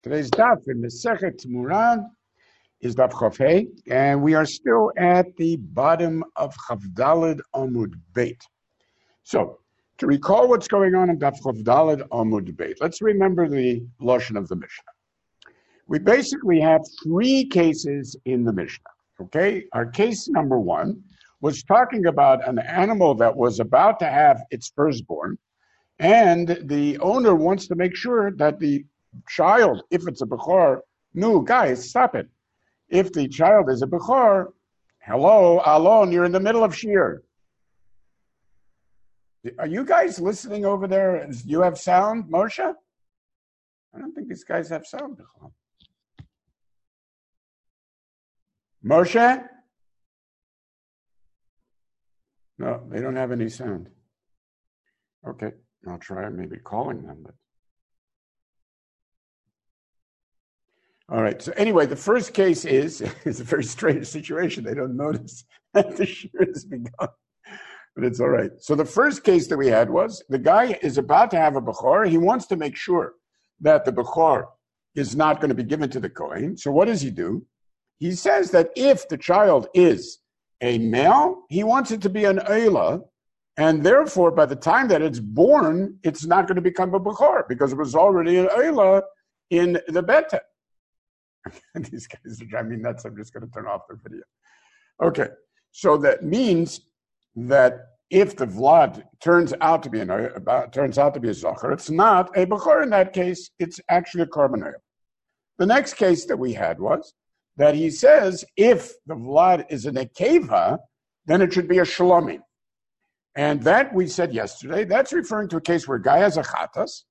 Today's daf in the Sechet Muran is daf Chafei, and we are still at the bottom of Chavdalid Amud Beit. So, to recall what's going on in daf Chavdalid Amud Beit, let's remember the lashon of the Mishnah. We basically have three cases in the Mishnah. Okay, our case number one was talking about an animal that was about to have its firstborn, and the owner wants to make sure that the child, if it's a Bechor, no, guys, stop it. If the child is a Bechor, hello, Alon, you're in the middle of Shir. Are you guys listening over there? Do you have sound, Moshe? I don't think these guys have sound. Moshe? No, they don't have any sound. Okay, I'll try maybe calling them, but. All right. So anyway, the first case is a very strange situation. They don't notice that the shir has begun, but it's all right. So the first case that we had was the guy is about to have a Bechor. He wants to make sure that the Bechor is not going to be given to the Kohen. So what does he do? He says that if the child is a male, he wants it to be an Eila, and therefore by the time that it's born, it's not going to become a Bechor because it was already an Eila in the Beta. These guys are driving me nuts. I'm just going to turn off the video. Okay, so that means that if the Vlad turns out to be a Zocher, it's not a Bechor in that case. It's actually a Korban Oil. The next case that we had was that he says if the Vlad is an Nekeva, then it should be a Shalomim. And that we said yesterday, that's referring to a case where a guy has a Chatas,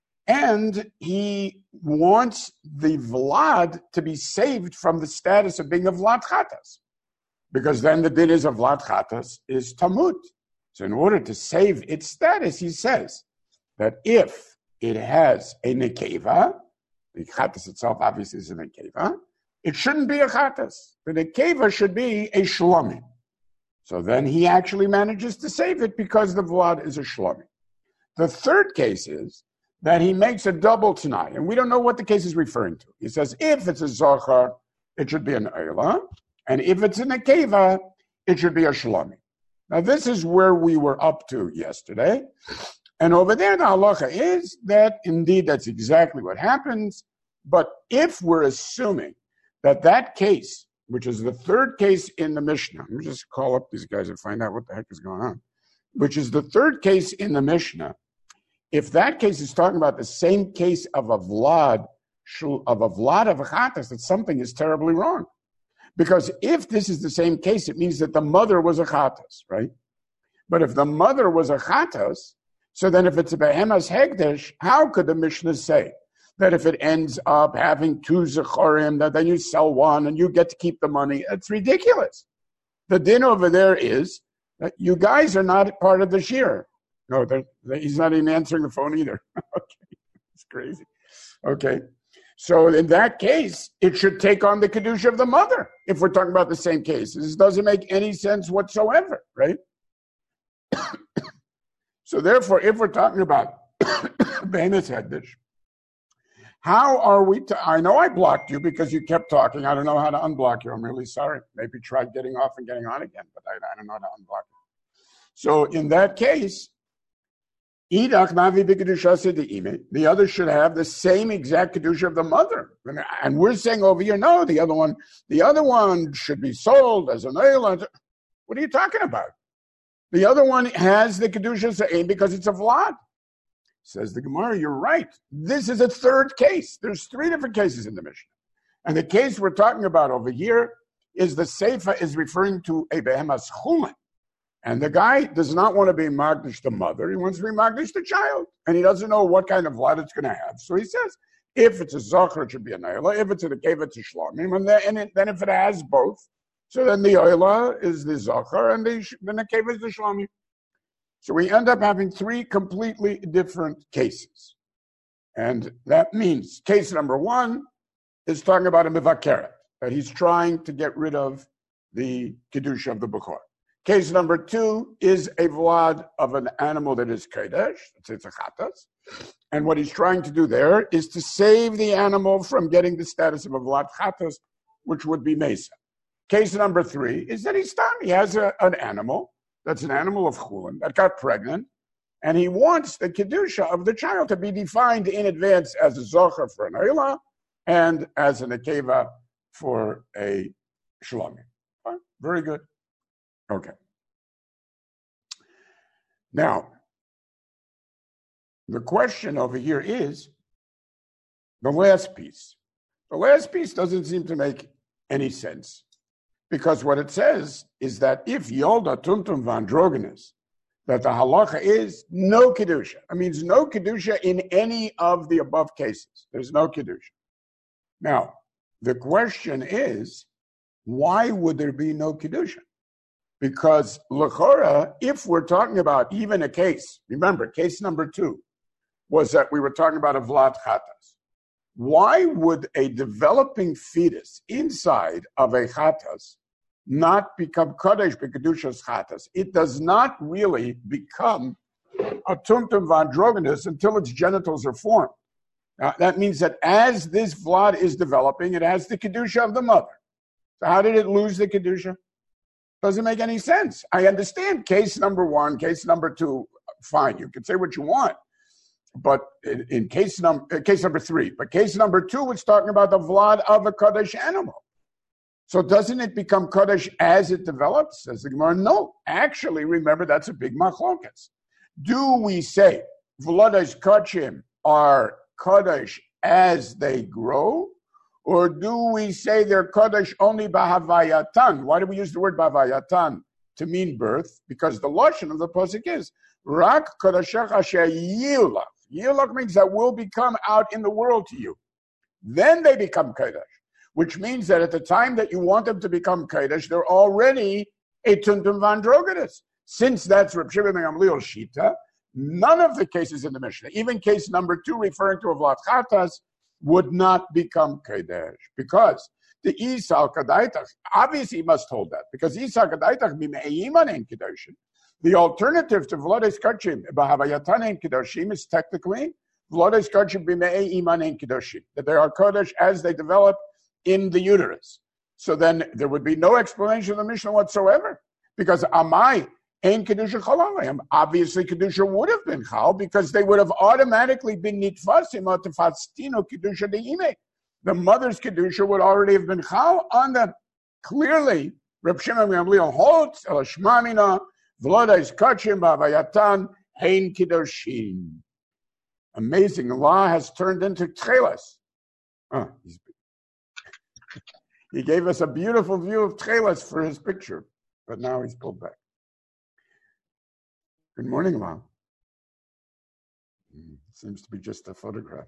and he wants the Vlad to be saved from the status of being a Vlad Chatas, because then the din is of Vlad Chatas is Tamut. So in order to save its status, he says that if it has a Nekeva, the Chatas itself obviously is a Nekeva, it shouldn't be a Chatas. The Nekeva should be a Shlomim. So then he actually manages to save it because the Vlad is a Shlomim. The third case is that he makes a double Tanai, and we don't know what the case is referring to. He says, if it's a Zohar, it should be an Eila, and if it's a Nekeva, it should be a Shalomim. Now, this is where we were up to yesterday, and over there, the halacha is that, indeed, that's exactly what happens, but if we're assuming that that case, which is the third case in the Mishnah, let me just call up these guys and find out what the heck is going on, which is the third case in the Mishnah, if that case is talking about the same case of a Vlad of a Chatas, that something is terribly wrong. Because if this is the same case, it means that the mother was a Chatas, right? But if the mother was a Chatas, so then if it's a Behemas Hegdesh, how could the Mishnah say that if it ends up having two Zechorim, that then you sell one and you get to keep the money? It's ridiculous. The din over there is that you guys are not part of the shir. No, he's not even answering the phone either. Okay, it's crazy. Okay, so in that case, it should take on the Kedusha of the mother, if we're talking about the same case. This doesn't make any sense whatsoever, right? So therefore, if we're talking about Behemoth Hegdesh, how are we I know I blocked you because you kept talking. I don't know how to unblock you. I'm really sorry. Maybe try getting off and getting on again, but I don't know how to unblock you. So in that case, the other should have the same exact kedusha of the mother, and we're saying over here, no, the other one should be sold as an oil. What are you talking about? The other one has the kedusha because it's a vlad. Says the Gemara, you're right. This is a third case. There's three different cases in the Mishnah, and the case we're talking about over here is the seifa is referring to a behemas chulin. And the guy does not want to be magdish the mother. He wants to be magdish the child. And he doesn't know what kind of vlad it's going to have. So he says, if it's a zocher, it should be an oila. If it's a nekeva, it's a shlomim. And then if it has both, so then the oila is the zocher and the nekeva is the shlomim. So we end up having three completely different cases. And that means case number one is talking about a mivakeret, that he's trying to get rid of the kedusha of the Bechor. Case number two is a vlad of an animal that is kodesh, it's a chatas. And what he's trying to do there is to save the animal from getting the status of a Vlad Chatas, which would be Mesa. Case number 3 is that he has an animal, that's an animal of Chulin, that got pregnant, and he wants the Kedusha of the child to be defined in advance as a Zocher for an Eilah and as an Akeva for a Shlomi. Very good. Okay. Now, the question over here is the last piece. The last piece doesn't seem to make any sense, because what it says is that if Yolda Tumtum Vandrogenes, that the halacha is no Kedusha. It means no Kedusha in any of the above cases. There's no Kedusha. Now, the question is, why would there be no Kedusha? Because l'chora, if we're talking about even a case, remember, case number 2 was that we were talking about a Vlad Chatas. Why would a developing fetus inside of a Chatas not become Kodesh B'Kedushas Chatas? It does not really become a Tumtum Vandrogenes until its genitals are formed. Now, that means that as this Vlad is developing, it has the Kedusha of the mother. So how did it lose the Kedusha? Doesn't make any sense. I understand case number 1, case number 2, fine, you can say what you want. But in case number 3, but case number 2 is talking about the Vlad of a Kodesh animal. So doesn't it become Kodesh as it develops? Says the Gemara, no. Actually, remember, that's a big machlokas. Do we say Vladas Kachim are Kodesh as they grow? Or do we say they're Kodesh only Bahavayatan? Why do we use the word Bahavayatan to mean birth? Because the Lashon of the Pasuk is Rak Kodeshach Asher Yilach. Yilach means that will become out in the world to you. Then they become Kodesh, which means that at the time that you want them to become Kodesh, they're already a Tumtum Vandrogenes. Since that's Reb Shimon ben Gamliel's Shita, none of the cases in the Mishnah, even case number 2 referring to a Vlad Chatas, would not become Kodesh. Because the Isal Kadaitach, obviously he must hold that, because Isal Kadaitach Bime'iman en Kedoshim. The alternative to Vlades Kachim, Bahavayatan en Kedoshim, is technically Vlades Kachim Bime'iman en Kedoshim, that they are Kodesh as they develop in the uterus. So then there would be no explanation of the Mishnah whatsoever, because Amai Ein Kedusha Chalalayim. Obviously, Kedusha would have been Chal, because they would have automatically been Nitfasim or Tefastino Kedusha De'ime. The mother's Kedusha would already have been Chal on them. Clearly, Reb Shimon ben Gamliel holds, El Shmamina, V'lodais Kachim Ba'avayatan, Hein Kedoshim. Amazing. The law has turned into Tchelas. He gave us a beautiful view of Tchelas for his picture, but now he's pulled back. Good morning, Mom. Seems to be just a photograph.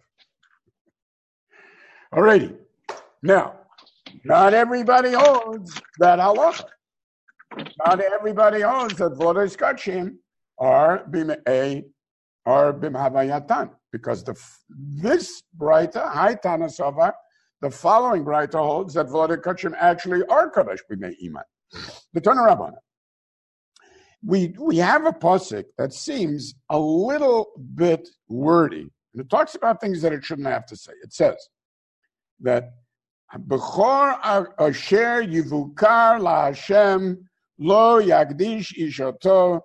All righty. Now, not everybody owns that halacha. Not everybody owns that V'lodais Kachim are bimhavayatan, because this Braita, Haitana Sava, the following Braita holds that V'lodais Kachim actually are Kodesh b'mei iman. The Tana Rabbana. We have a pasuk that seems a little bit wordy, and it talks about things that it shouldn't have to say. It says that Bechor asher yivukar laHashem lo yagdish ishoto.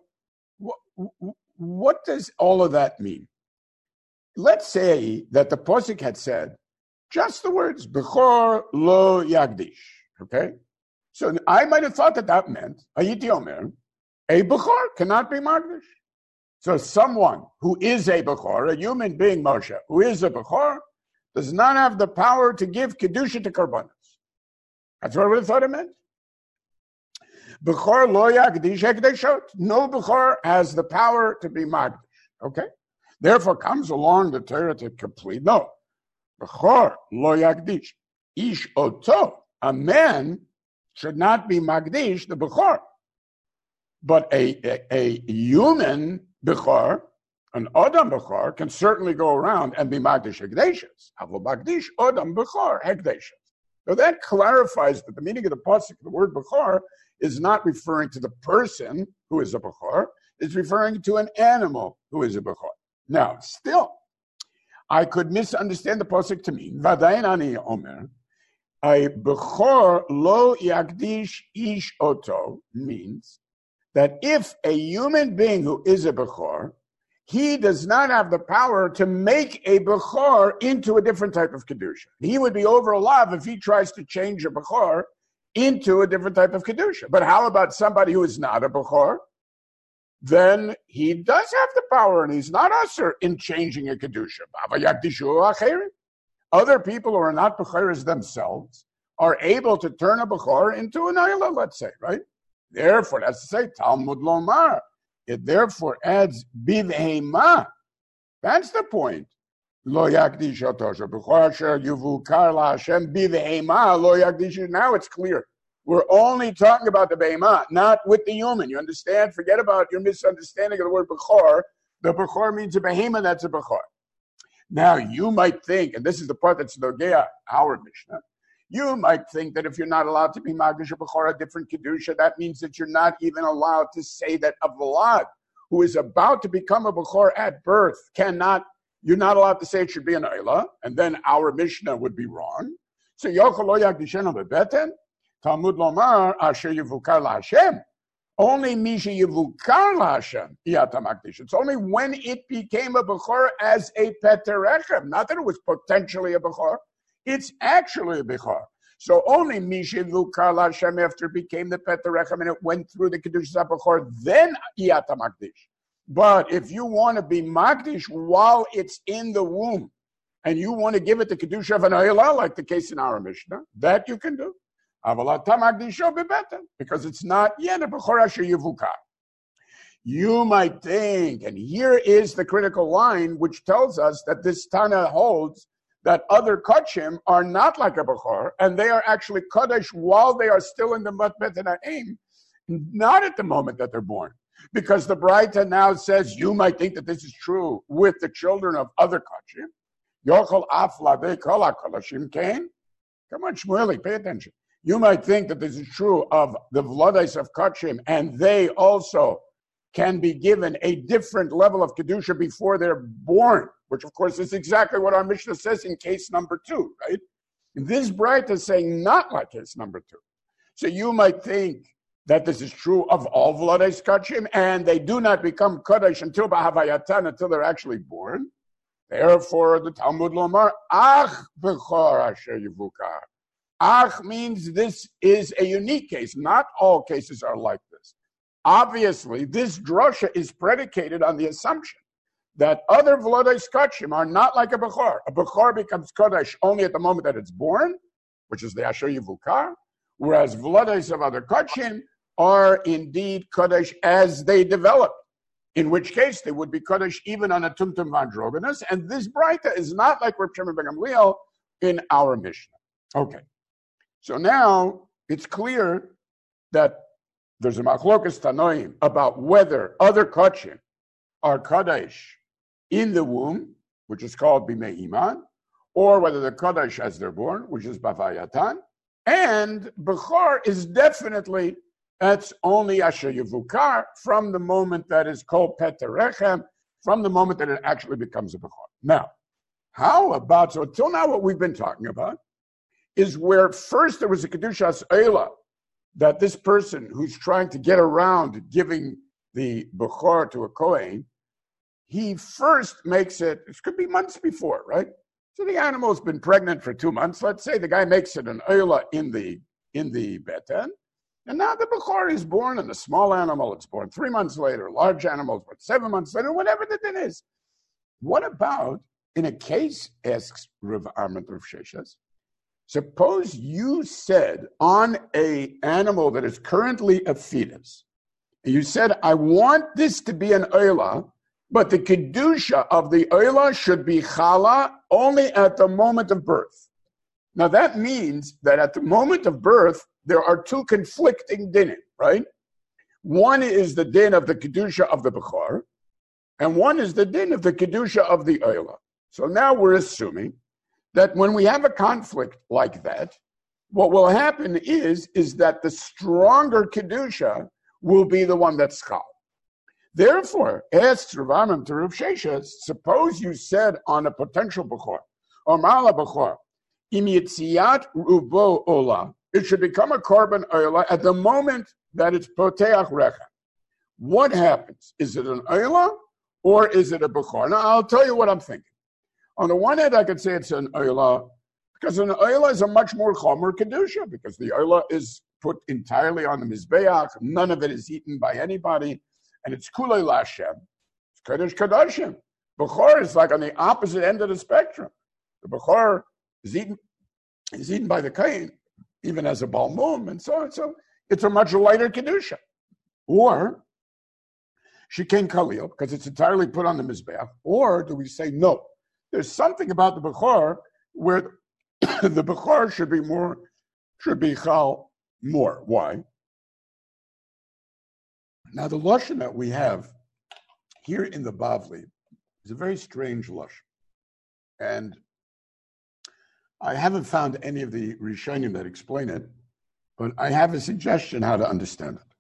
What does all of that mean? Let's say that the pasuk had said just the words Bechor lo yagdish. Okay, so I might have thought that meant Hayiti Omer, a Bechor cannot be Magdish. So someone who is a Bechor, a human being, Moshe, who is a Bechor, does not have the power to give Kedusha to Karbanos. That's what I would have thought it meant. Bechor lo yagdish hekdeshot. No Bechor has the power to be Magdish. Okay? Therefore comes along the Torah to complete. No. Bechor lo yagdish. Ish oto. A man should not be Magdish, the Bechor. But a human Bechor, an Adam Bechor, can certainly go around and be Magdish Hekdeshus. Avo Magdish Adam Bechor Hekdeshus. So that clarifies that the meaning of the pasuk, the word Bechor, is not referring to the person who is a Bechor, it's referring to an animal who is a Bechor. Now, still, I could misunderstand the pasuk to mean Vadayin ani omer, a bechor lo yakdish ish oto means that if a human being who is a bechor, he does not have the power to make a bechor into a different type of kedusha. He would be over a lav if he tries to change a bechor into a different type of kedusha. But how about somebody who is not a bechor? Then he does have the power, and he's not usher in changing a kedusha. Other people who are not bechoros themselves are able to turn a bechor into an ayla, let's say, right? Therefore, that's to say, Talmud Lomar. It therefore adds bivhema. That's the point. Lo yakdish otosha bechor asher yuvukar laHashem bivhema lo yakdish. Now it's clear. We're only talking about the behema, not with the human. You understand? Forget about your misunderstanding of the word bechor. The bechor means a behema, that's a bechor. Now, you might think, and this is the part that's Nogea, our Mishnah, you might think that if you're not allowed to be Magdish Bechor, a different Kedusha, that means that you're not even allowed to say that a Vlad, who is about to become a Bechor at birth, you're not allowed to say it should be an Eilah, and then our Mishnah would be wrong. So, Yochel lo yakdishenu bebeten, Talmud lomar, asher yivukar laHashem. Only Misha Yivukar laHashem, Iyata Makdish. It's only when it became a Bechor as a Peterechem, not that it was potentially a Bechor, it's actually a Bechor. So only Misha Yivukar laHashem after it became the Peterechem and it went through the Kedusha Bechor, then Iyata Makdish. But if you want to be Makdish while it's in the womb, and you want to give it the Kedusha of an Ayla, like the case in our Mishnah, that you can do. Because it's not yet a Bechor asher yivukar. You might think, and here is the critical line which tells us that this Tana holds that other Kachim are not like a Bechor, and they are actually Kodesh while they are still in the Matbet and Ha'im, not at the moment that they're born. Because the Braita now says, you might think that this is true with the children of other Kachim. Yochel af ladei kol hakolashim kain. Come on, Shmueli, pay attention. You might think that this is true of the Vladais of Kachim, and they also can be given a different level of Kedusha before they're born, which of course is exactly what our Mishnah says in case number 2, right? This Braita is saying not like case number 2. So you might think that this is true of all Vladais Kachim, and they do not become Kodesh until B'Havayatan, until they're actually born. Therefore, the Talmud Lomar, Ach Bechor Asher Yivukar. Ach means this is a unique case. Not all cases are like this. Obviously, this drasha is predicated on the assumption that other Vladais Kachim are not like a Bechor. A Bechor becomes Kodesh only at the moment that it's born, which is the Asher Yivukar, whereas Vladais of other Kachim are indeed Kodesh as they develop, in which case they would be Kodesh even on a Tumtum Vandroginus, and this Braita is not like Reb Shimon ben Gamliel in our Mishnah. Okay. So now it's clear that there's a machlokas tanoim about whether other kachim are kadosh in the womb, which is called bimei iman, or whether they're kadosh as they're born, which is bavayatan, and bechor is definitely, that's only asher yivukar from the moment that is called peterechem, from the moment that it actually becomes a bechor. Now, how about, so until now what we've been talking about is where first there was a Kedushas Eilah, that this person who's trying to get around giving the Bechor to a Kohen, he first makes it, it could be months before, right? So the animal's been pregnant for 2 months. Let's say the guy makes it an Eilah in the Beten, and now the Bechor is born, and the small animal is born 3 months later, large animal is born 7 months later, whatever the din is. What about in a case, asks Rav Arment Rav Sheshes, suppose you said on an animal that is currently a fetus, you said, I want this to be an Eilah, but the Kedusha of the Eilah should be Chala only at the moment of birth. Now that means that at the moment of birth, there are 2 conflicting dinim, right? One is the din of the Kedusha of the Bechor, and one is the din of the Kedusha of the Eilah. So now we're assuming that when we have a conflict like that, what will happen is that the stronger Kedusha will be the one that's Chal. Therefore, asks Rav Amram to Rav Sheshes, suppose you said on a potential Bechor, or Mala Bechor, Im Yitziat Rubo Ola, it should become a korban Ola at the moment that it's Poteach Recha. What happens? Is it an Ola or is it a Bechor? Now, I'll tell you what I'm thinking. On the one hand, I could say it's an Ola, because an Ola is a much more Chomer Kedusha, because the Ola is put entirely on the Mizbeach, none of it is eaten by anybody, and it's Kulei Lashem. It's Kodesh Kodashim. Bechor is like on the opposite end of the spectrum. The Bechor is eaten by the Kain, even as a Balmum, and so it's a much lighter Kedusha. Or Shekain Kalil, because it's entirely put on the Mizbeach, or do we say no? There's something about the Bechor where the Bechor should be Chal more. Why? Now, the Lashon that we have here in the Bavli is a very strange Lashon. And I haven't found any of the Rishonim that explain it, but I have a suggestion how to understand it.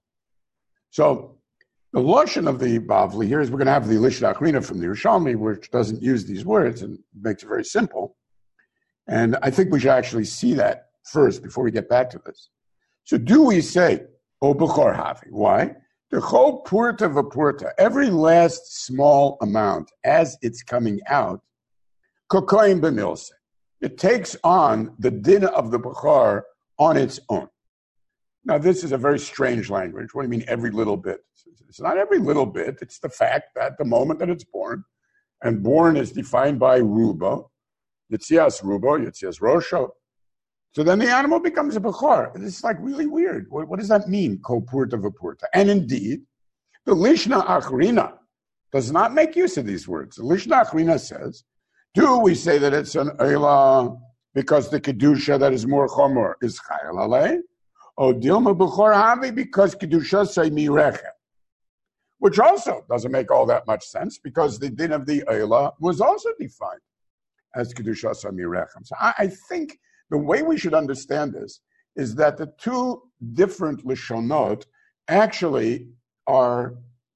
So, the Lashon of the Bavli here is we're going to have the Lishna Achrina from the Yerushalmi, which doesn't use these words and makes it very simple. And I think we should actually see that first before we get back to this. So do we say, O Bechor Havi? Why? The whole purta v'purta, every last small amount as it's coming out, kokoim b'milse. It takes on the din of the Bechor on its own. Now, this is a very strange language. What do you mean every little bit? It's not every little bit. It's the fact that the moment that it's born, and born is defined by rubo, Yitzias rubo, Yitzias rosho. So then the animal becomes a Bechor. This is like really weird. What does that mean, ko purta v'purta? And indeed, the Lishna Achrina does not make use of these words. The Lishna Achrina says, do we say that it's an Eila because the Kedusha that is more Chomer is Chayal Alei? O Dilma Bechor Havi because Kedusha say Mirechem. Which also doesn't make all that much sense because the din of the Eila was also defined as Kedusha say Mirechem. So I think the way we should understand this is that the two different Lishonot actually are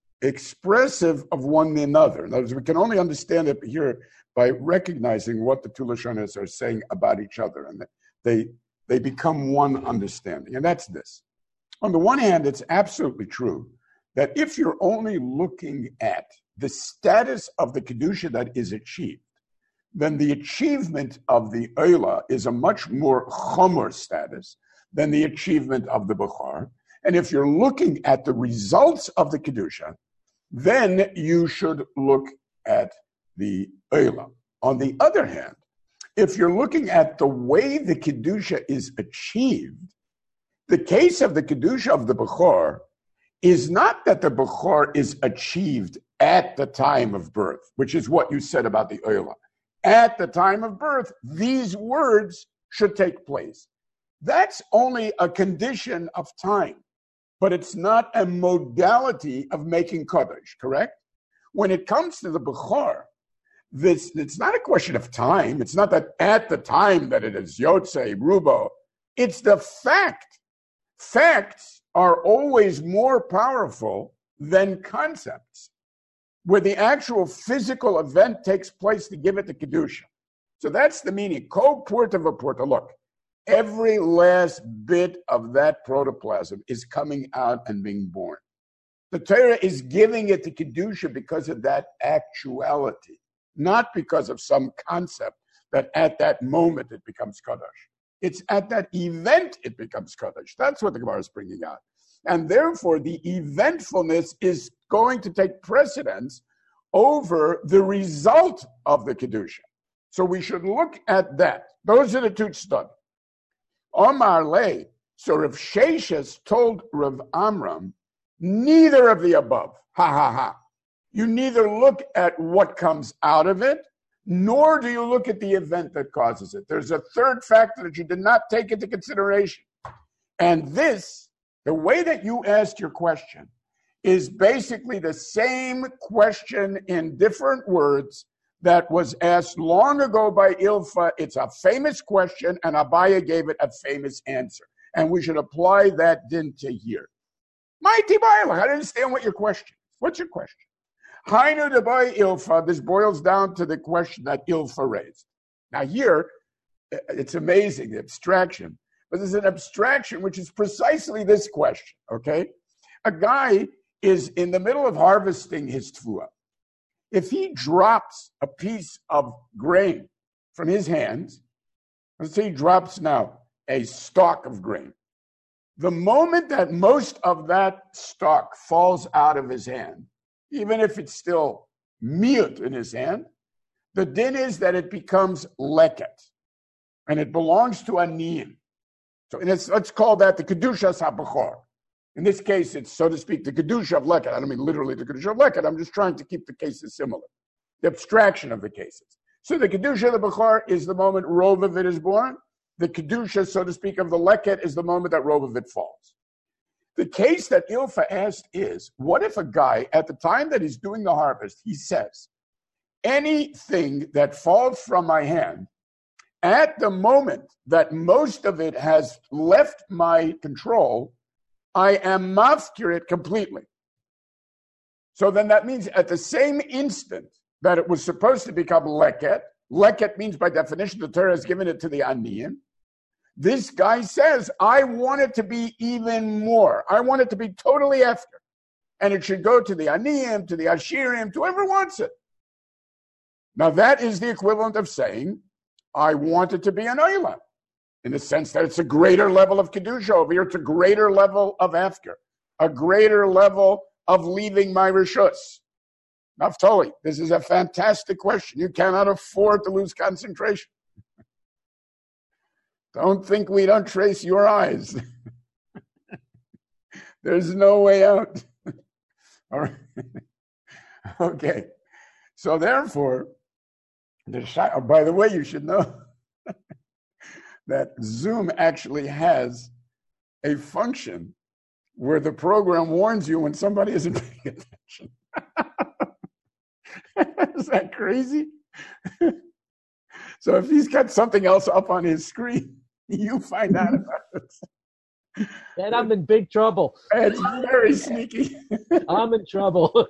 expressive of one another. In other words, we can only understand it here by recognizing what the two Lashonos are saying about each other, and they become one understanding, and that's this. On the one hand, it's absolutely true that if you're only looking at the status of the Kedusha that is achieved, then the achievement of the Eila is a much more Chomer status than the achievement of the Bechor. And if you're looking at the results of the Kedusha, then you should look at the Eila. On the other hand, if you're looking at the way the Kedusha is achieved, the case of the Kedusha of the Bechor is not that the Bechor is achieved at the time of birth, which is what you said about the Eila. At the time of birth, these words should take place. That's only a condition of time, but it's not a modality of making Kodesh, correct? When it comes to the Bechor, it's not a question of time. It's not that at the time that it is Yotzei, Rubo. It's the fact. Facts are always more powerful than concepts, where the actual physical event takes place to give it the Kedusha. So that's the meaning. Ko purta v'purta. Look, every last bit of that protoplasm is coming out and being born. The Torah is giving it the Kedusha because of that actuality, not because of some concept that at that moment it becomes Kaddish. It's at that event it becomes Kaddish. That's what the Gemara is bringing out. And therefore, the eventfulness is going to take precedence over the result of the Kedusha. So we should look at that. Those are the two tzaddim. Omar Lei, so Rav Sheshes told Rav Amram, neither of the above. Ha ha ha. You neither look at what comes out of it, nor do you look at the event that causes it. There's a third factor that you did not take into consideration. And this, the way that you asked your question, is basically the same question in different words that was asked long ago by Ilfa. It's a famous question, and Abaya gave it a famous answer. And we should apply that din to here. Mighty Bailach, I don't understand what your question is. What's your question? Hainu de boy Ilfa. This boils down to the question that Ilfa raised. Now here, it's amazing, the abstraction. But there's an abstraction which is precisely this question, okay? A guy is in the middle of harvesting his tefua. If he drops a piece of grain from his hands, let's say he drops now a stalk of grain. The moment that most of that stalk falls out of his hand, even if it's still miut in his hand, the din is that it becomes leket, and it belongs to a niyim. So let's call that the Kedushas HaBechor. In this case, it's, so to speak, the Kedusha of Leket. I don't mean literally the Kedusha of Leket. I'm just trying to keep the cases similar, the abstraction of the cases. So the Kedusha of the Bechor is the moment Rov of it is born. The Kedusha, so to speak, of the Leket is the moment that Rov of it falls. The case that Ilfa asked is, what if a guy, at the time that he's doing the harvest, he says, anything that falls from my hand, at the moment that most of it has left my control, I am mafkir it completely. So then that means at the same instant that it was supposed to become leket, leket means by definition the Torah has given it to the aniyim. This guy says, I want it to be even more. I want it to be totally after. And it should go to the aniyim, to the ashirim, to whoever wants it. Now that is the equivalent of saying, I want it to be an oila, in the sense that it's a greater level of kedusha. Over here, it's a greater level of afker, a greater level of leaving my rishus. Naftali, this is a fantastic question. You cannot afford to lose concentration. Don't think we don't trace your eyes. There's no way out. All right. Okay. So therefore, by the way, you should know that Zoom actually has a function where the program warns you when somebody isn't paying attention. Is that crazy? So if he's got something else up on his screen, you find out about it. Then I'm in big trouble. It's very sneaky. I'm in trouble.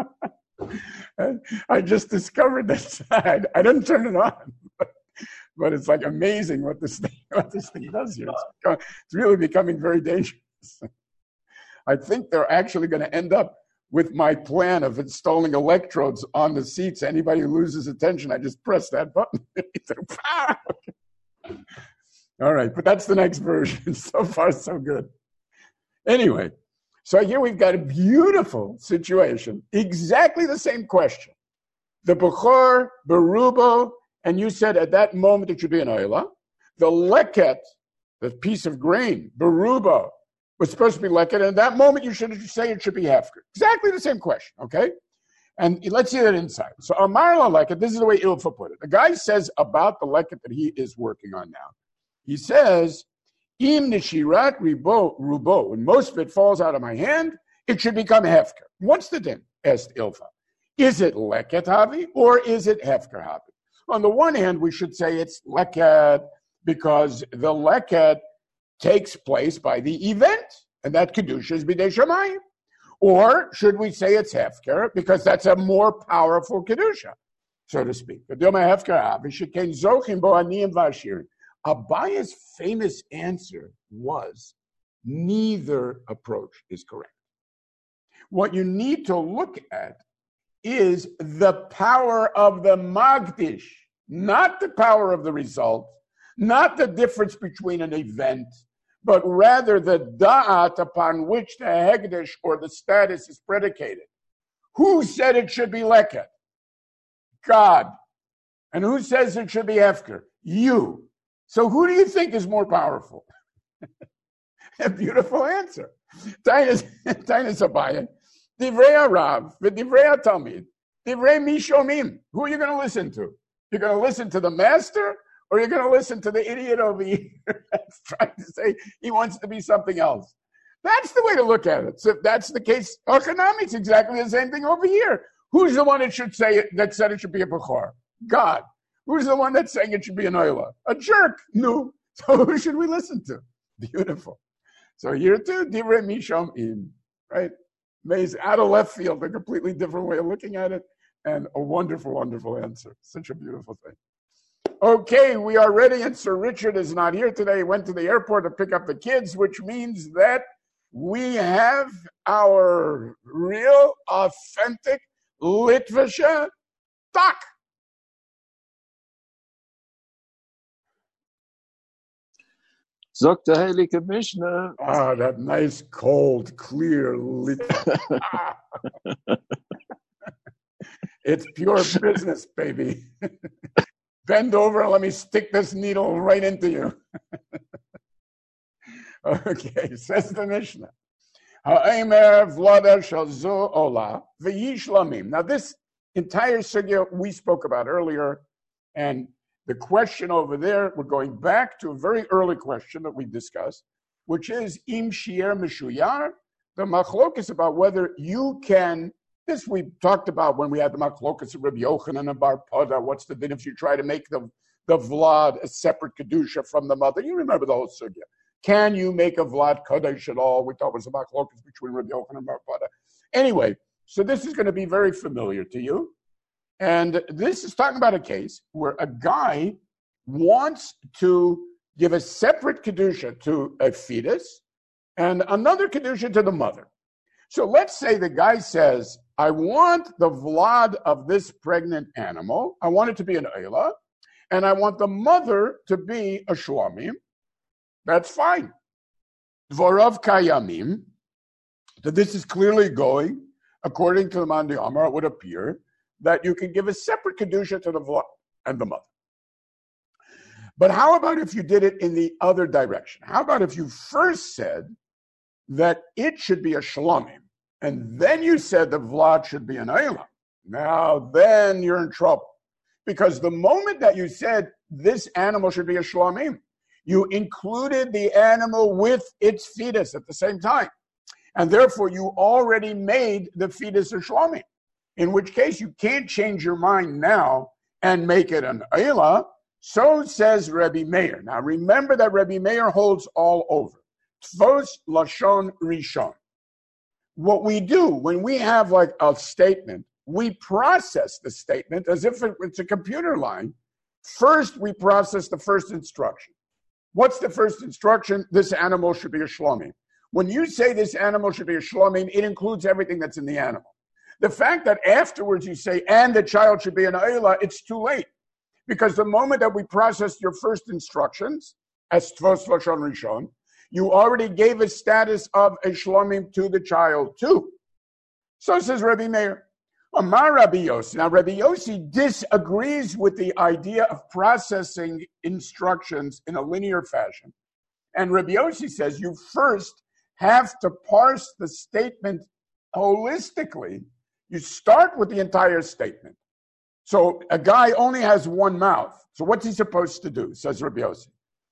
I just discovered this. I didn't turn it on, but it's like amazing what this thing does here. It's really becoming very dangerous. I think they're actually going to end up with my plan of installing electrodes on the seats. Anybody who loses attention, I just press that button. All right, but that's the next version. So far, so good. Anyway, so here we've got a beautiful situation, exactly the same question. The Bechor, Berubo, and you said at that moment it should be an oila. The leket, the piece of grain, Berubo, was supposed to be leket, and at that moment you should say it should be hefker. Exactly the same question, okay? And let's see that inside. So Amar la leket, this is the way Ilfa put it. The guy says about the leket that he is working on now. He says, Im nishirat rubo, when most of it falls out of my hand, it should become hefker. What's the din? Asked Ilfa. Is it leket havi or is it hefker havi? On the one hand, we should say it's leket because the leket takes place by the event, and that kedusha is b'dei shamayim. Or should we say it's hefker because that's a more powerful kedusha, so to speak? Abaya's famous answer was, neither approach is correct. What you need to look at is the power of the magdish, not the power of the result, not the difference between an event, but rather the da'at upon which the hegdish or the status is predicated. Who said it should be leket? God. And who says it should be hefker? You. So who do you think is more powerful? A beautiful answer. Tainus Abaye, Divrei Rav, V'Divrei Talmid, Divrei Mishomim. Who are you going to listen to? You're going to listen to the master, or you're going to listen to the idiot over here that's trying to say he wants to be something else? That's the way to look at it. So if that's the case, economics exactly the same thing over here. Who's the one that should say it, that said it should be a Bechor? God. Who's the one that's saying it should be an oila? A jerk. No. So who should we listen to? Beautiful. So here too, Divrei Mishomim, right? Amazing. Out of left field, a completely different way of looking at it, and a wonderful, wonderful answer. Such a beautiful thing. Okay, we are ready, and Sir Richard is not here today. He went to the airport to pick up the kids, which means that we have our real, authentic Litvische Tak. Sagt der Heilige Mishnah. Ah, that nice, cold, clear Litvish. It's pure business, baby. Bend over and let me stick this needle right into you. Okay, says the Mishnah. Now, this entire sugya we spoke about earlier, and the question over there, we're going back to a very early question that we discussed, which is im shier meshuyar. The machlokas about whether you can. This we talked about when we had the machlokas of Rabbi Yochanan and Bar Pada. What's the din if you try to make the vlad a separate kedusha from the mother? You remember the whole sugya. Can you make a vlad kadosh at all? We thought it was a machlokas between Rabbi Yochanan and Bar Pada. Anyway, so this is going to be very familiar to you. And this is talking about a case where a guy wants to give a separate kedusha to a fetus and another kedusha to the mother. So let's say the guy says, I want the vlad of this pregnant animal, I want it to be an Eilah, and I want the mother to be a Shlomim. That's fine. Dvorav Kayamim, that this is clearly going, according to the Mandi Amar, it would appear that you can give a separate kedusha to the vlad and the mother. But how about if you did it in the other direction? How about if you first said that it should be a shalomim, and then you said the vlad should be an eilah? Now, then you're in trouble. Because the moment that you said this animal should be a shalomim, you included the animal with its fetus at the same time. And therefore, you already made the fetus a shalomim. In which case, you can't change your mind now and make it an eilah. So says Rebbe Meir. Now, remember that Rebbe Meir holds all over. Tvos Lashon Rishon. What we do when we have like a statement, we process the statement as if it's a computer line. First, we process the first instruction. What's the first instruction? This animal should be a shlomim. When you say this animal should be a shlomim, it includes everything that's in the animal. The fact that afterwards you say, and the child should be an eilah, it's too late. Because the moment that we processed your first instructions, as Tvos Lashon Rishon, you already gave a status of a shlomim to the child too. So says Rabbi Meir. Amar Rabbi Yossi. Now Rabbi Yossi disagrees with the idea of processing instructions in a linear fashion. And Rabbi Yossi says you first have to parse the statement holistically. You start with the entire statement. So a guy only has one mouth. So what's he supposed to do? Says Rabbi Yossi.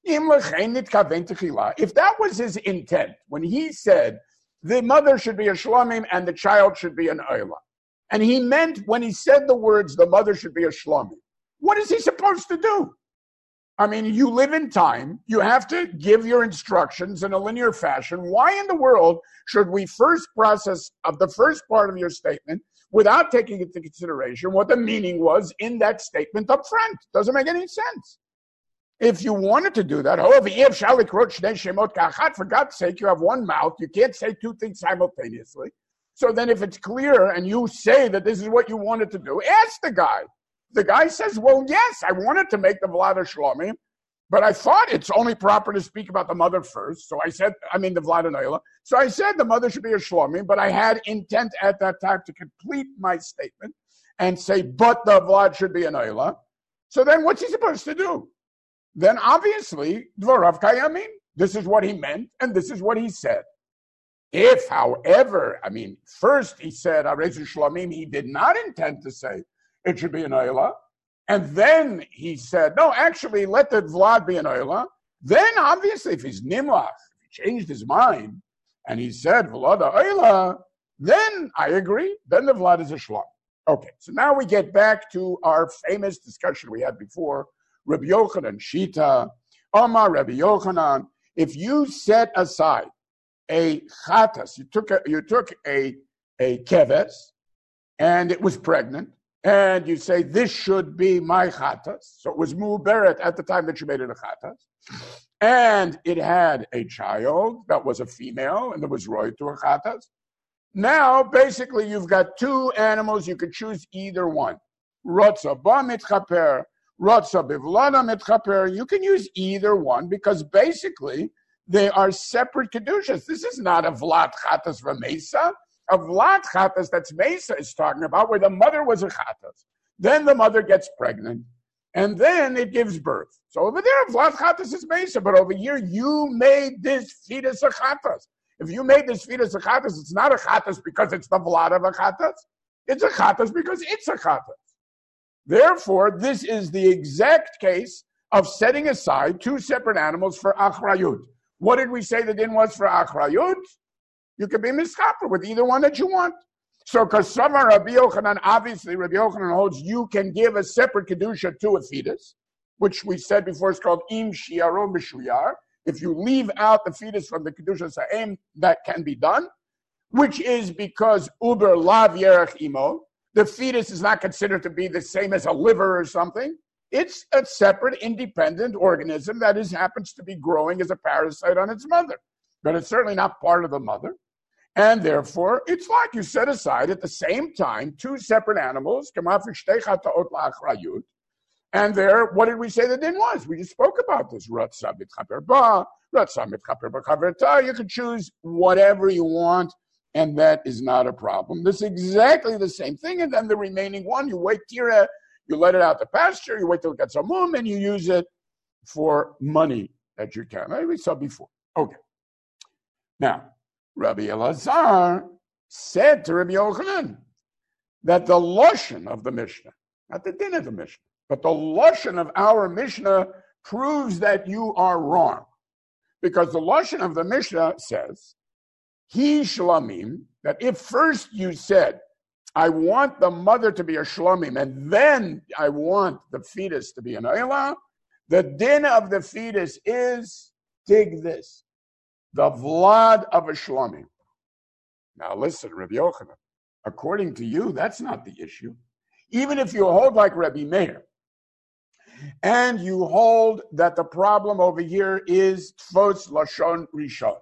If that was his intent, when he said the mother should be a shlomim and the child should be an eilah, and he meant when he said the words the mother should be a shlomim, what is he supposed to do? I mean, you live in time. You have to give your instructions in a linear fashion. Why in the world should we first process of the first part of your statement without taking into consideration what the meaning was in that statement up front? Doesn't make any sense. If you wanted to do that, however, for God's sake, you have one mouth. You can't say two things simultaneously. So then if it's clear and you say that this is what you wanted to do, ask the guy. The guy says, well, yes, I wanted to make the Vlad Shlomim, but I thought it's only proper to speak about the mother first. So I said, the Vlad and Eilah. So I said the mother should be a Shlomim, but I had intent at that time to complete my statement and say, but the Vlad should be an Eilah. So then what's he supposed to do? Then obviously, Dvorav Kayamim. This is what he meant, and this is what he said. If, however, first he said, Arezu Shlomim, he did not intend to say it should be an Eilah, and then he said, no, actually, let the Vlad be an Eilah. Then, obviously, if he's Nimlach, if he changed his mind, and he said, Vlad Eilah, then I agree, then the Vlad is a Shlom. Okay, so now we get back to our famous discussion we had before, Rabbi Yochanan Shita, Omar Rabbi Yochanan. If you set aside a chatas, you took a a keves, and it was pregnant, and you say, this should be my chatas. So it was mu'beret at the time that you made it a chatas. And it had a child that was a female, and there was roy to a chatas. Now, basically, you've got two animals. You could choose either one. Rotza ba mitchaper, rotza bivlana mitchaper. You can use either one because basically they are separate kedushas. This is not a vlat chatas v'mesa. A vlat chatas that's mesa is talking about where the mother was a chatas. Then the mother gets pregnant, and then it gives birth. So over there, vlat chatas is mesa, but over here, you made this fetus a chatas. If you made this fetus a chatas, it's not a chatas because it's the vlat of a chatas. It's a chatas because it's a chatas. Therefore, this is the exact case of setting aside two separate animals for achrayut. What did we say the din was for achrayut? You could be mischaper with either one that you want. So, Kasama Rabbi Yochanan, obviously Rabbi Yochanan holds you can give a separate kedusha to a fetus, which we said before is called im shiaro mishuyar. If you leave out the fetus from the kedusha sa'im, that can be done, which is because uber lav yerach imo. The fetus is not considered to be the same as a liver or something. It's a separate, independent organism that happens to be growing as a parasite on its mother. But it's certainly not part of the mother. And therefore, it's like you set aside at the same time two separate animals. And there, what did we say the din was? We just spoke about this. You can choose whatever you want, and that is not a problem. This is exactly the same thing. And then the remaining one, you wait tira, you let it out to pasture, you wait till it gets a mum, and you use it for money that you can. We saw before. Okay. Now, Rabbi Elazar said to Rabbi Yochanan that the lashon of the Mishnah, not the din of the Mishnah, but the lashon of our Mishnah proves that you are wrong. Because the lashon of the Mishnah says, he shlamim, that if first you said, I want the mother to be a shlamim, and then I want the fetus to be an oila, the din of the fetus is, dig this, the vlad of a shlamim. Now listen, Rabbi Yochanan, according to you, that's not the issue. Even if you hold like Rabbi Meir, and you hold that the problem over here is tfos lashon rishon,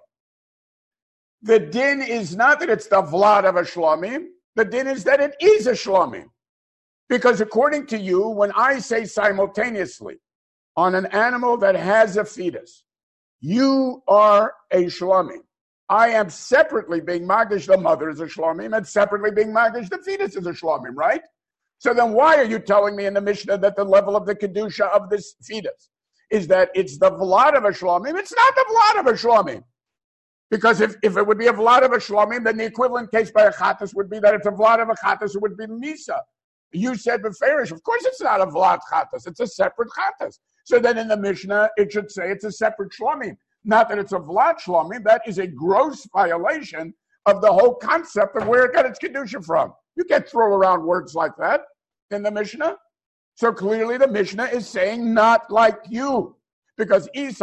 the din is not that it's the vlad of a shlamim, the din is that it is a shlamim. Because according to you, when I say simultaneously on an animal that has a fetus, you are a shlamim. I am separately being magdish the mother is a shlamim, and separately being magdish the fetus is a shlamim, right? So then why are you telling me in the Mishnah that the level of the kedusha of this fetus is that it's the vlad of a shlamim? It's not the vlad of a shlamim. Because if it would be a vlad of a shlamim, then the equivalent case by a chatas would be that it's a vlad of a chatas, it would be misa. You said beferish, of course it's not a vlad chatas, it's a separate chatas. So then in the Mishnah, it should say it's a separate shlamim. Not that it's a vlad shlamim, that is a gross violation of the whole concept of where it got its kedusha from. You can't throw around words like that in the Mishnah. So clearly the Mishnah is saying not like you. Because if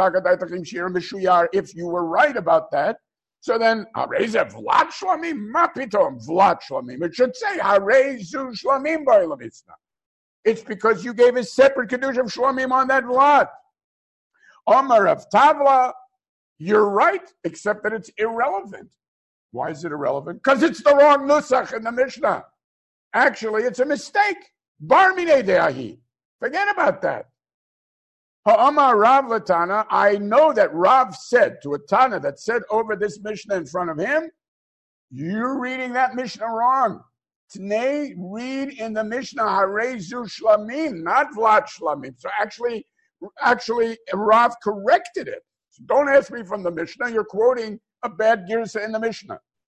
you were right about that, so then vlad shlamim mapitom vlad shlamim. It should say harezu shlamim ba'ilamisna. It's because you gave a separate kedusha of shlamim on that vlad. Omar of Tavla, you're right, except that it's irrelevant. Why is it irrelevant? Because it's the wrong nusach in the Mishnah. Actually, it's a mistake. Bar minei de'ahi. Forget about that. Ha'amar Rav Latana, I know that Rav said to a Tana that said over this Mishnah in front of him, you're reading that Mishnah wrong. Tnei, read in the Mishnah, Harezu Shlamim, not Vlad Shlamim. So actually, Rav corrected it. So don't ask me from the Mishnah, you're quoting a bad girsa in the Mishnah.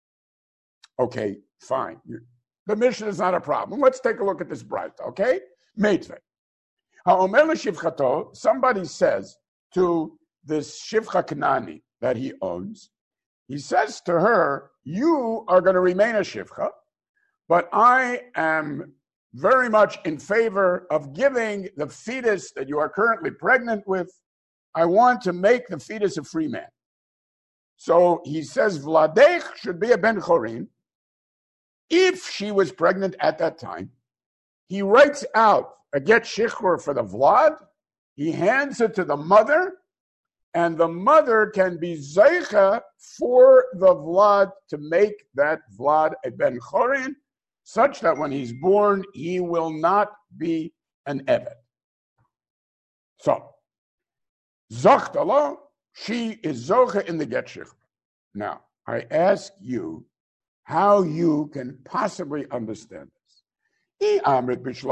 Okay, fine. The Mishnah is not a problem. Let's take a look at this bright, okay? Meitvei. Somebody says to this Shivcha Kanani that he owns, he says to her, you are going to remain a Shivcha, but I am very much in favor of giving the fetus that you are currently pregnant with, I want to make the fetus a free man. So he says, Vladech should be a Ben Chorin, if she was pregnant at that time, he writes out a get shichrur for the vlad, he hands it to the mother, and the mother can be zeicha for the vlad to make that vlad a ben chorin, such that when he's born, he will not be an eved. So, Zochtala, she is zocha in the get shichrur. Now, I ask you how you can possibly understand this. Now look, if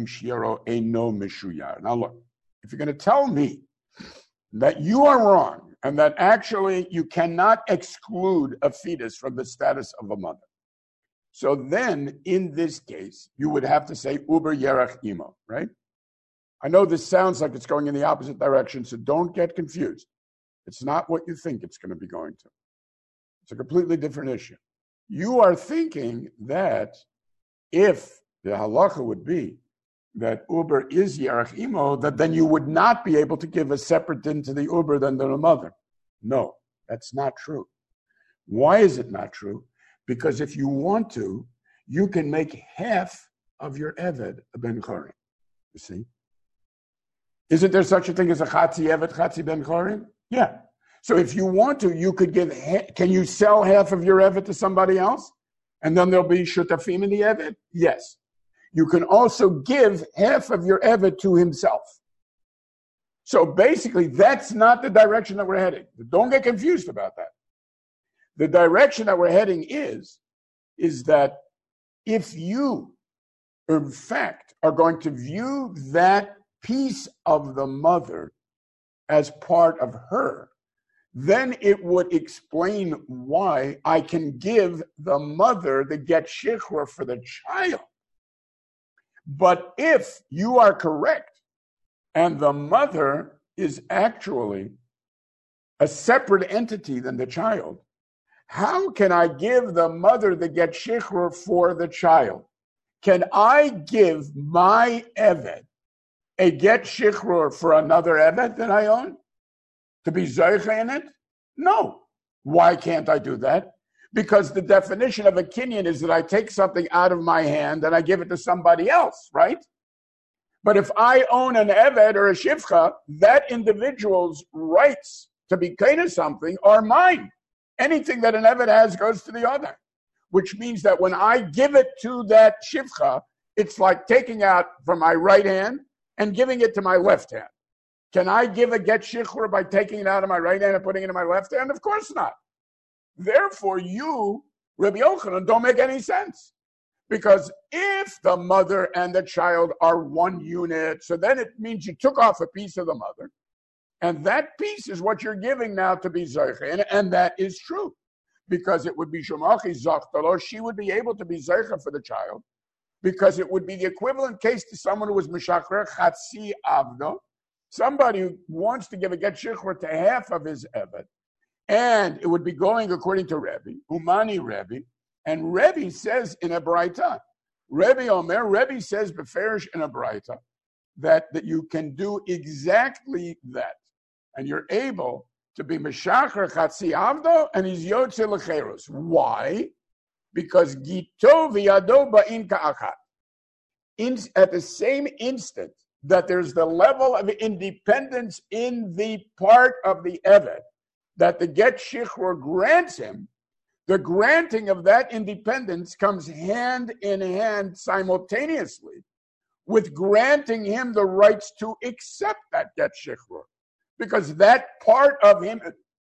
you're going to tell me that you are wrong and that actually you cannot exclude a fetus from the status of a mother, so then in this case, you would have to say uber yerach imo, right? I know this sounds like it's going in the opposite direction, so don't get confused. It's not what you think it's going to be going to. It's a completely different issue. You are thinking that if the halacha would be that uber is yerach imo, that then you would not be able to give a separate din to the uber than to the mother. No, that's not true. Why is it not true? Because if you want to, you can make half of your eved a ben chorin. You see? Isn't there such a thing as a chatzi eved, chatzi ben chorin? Yeah. So if you want to, you could give, can you sell half of your eved to somebody else? And then there'll be shutafim in the eved? Yes. You can also give half of your eved to himself. So basically, that's not the direction that we're heading. Don't get confused about that. The direction that we're heading is that if you, in fact, are going to view that piece of the mother as part of her, then it would explain why I can give the mother the get shichrur for the child. But if you are correct, and the mother is actually a separate entity than the child, how can I give the mother the get shichrur for the child? Can I give my eved a get shichrur for another eved that I own? To be zeicha in it? No. Why can't I do that? Because the definition of a kinyan is that I take something out of my hand and I give it to somebody else, right? But if I own an eved or a shivcha, that individual's rights to be kaina something are mine. Anything that an eved has goes to the other, which means that when I give it to that shivcha, it's like taking out from my right hand and giving it to my left hand. Can I give a get shichrur by taking it out of my right hand and putting it in my left hand? Of course not. Therefore, you, Rabbi Yochanan, don't make any sense. Because if the mother and the child are one unit, so then it means you took off a piece of the mother, and that piece is what you're giving now to be zeicha, and that is true. Because it would be shumachi zachtalo, she would be able to be zeicha for the child, because it would be the equivalent case to someone who was mishachrer chatzi avno, somebody who wants to give a get shichrur to half of his eved, and it would be going according to Rebbe, Umani Rebbe, and Rebbe says in a braita, Rebbe says beferish in a braita, that you can do exactly that, and you're able to be meshacher chatzi avdo, and he's yotze lecheros. Why? Because gito v'yado ba'in ka'achat. At the same instant that there's the level of independence in the part of the eved that the get shichrur grants him, the granting of that independence comes hand in hand simultaneously with granting him the rights to accept that get shichrur, because that part of him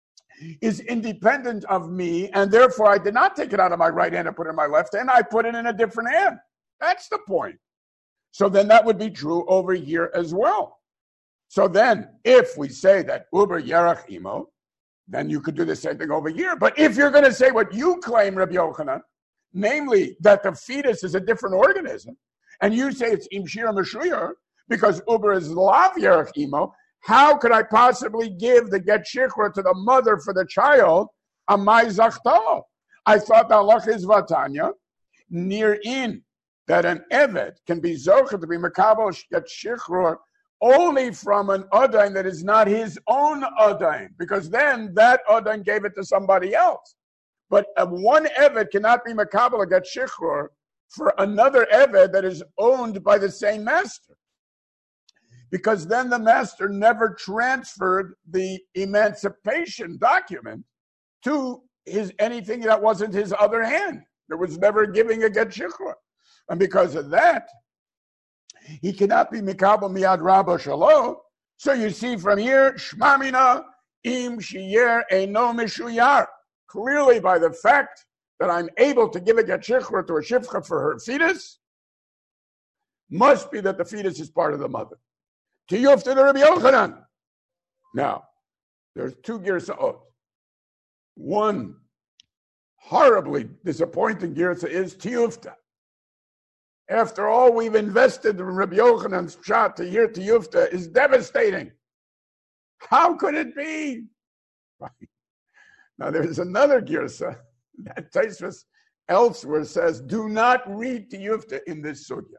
is independent of me, and therefore I did not take it out of my right hand and put it in my left hand, I put it in a different hand. That's the point. So then that would be true over here as well. So then, if we say that uber yerach imo, then you could do the same thing over here. But if you're going to say what you claim, Rabbi Yochanan, namely that the fetus is a different organism, and you say it's imshira meshuyar because uber is lav yerach imo, how could I possibly give the get shichrur to the mother for the child? Amai zachtalo. I thought the halach is vatanya, near in that an eved can be zocher to be makabel get shichrur only from an adain that is not his own adain, because then that adain gave it to somebody else. But one Eved cannot be Makabel Get Shichror for another Eved that is owned by the same master. Because then the master never transferred the emancipation document to his anything that wasn't his other hand. There was never giving a Get Shichror. And because of that, he cannot be Mikabel Miyad Rabba Shalo. So you see from here, Shmamina Im Shiyer Eino Mishuyar. Clearly by the fact that I'm able to give a Get Shichror to a Shifcha for her fetus, must be that the fetus is part of the mother. Tiyufta to Rabbi Yochanan. Now, there's two Girsa'ot. One horribly disappointing Girsa is Tiyufta. After all we've invested in Rabbi Yochanan's shot to hear Tiyufta is devastating. How could it be? Now there's another Girsa that Tosfos elsewhere says, do not read Tiyufta in this sugya.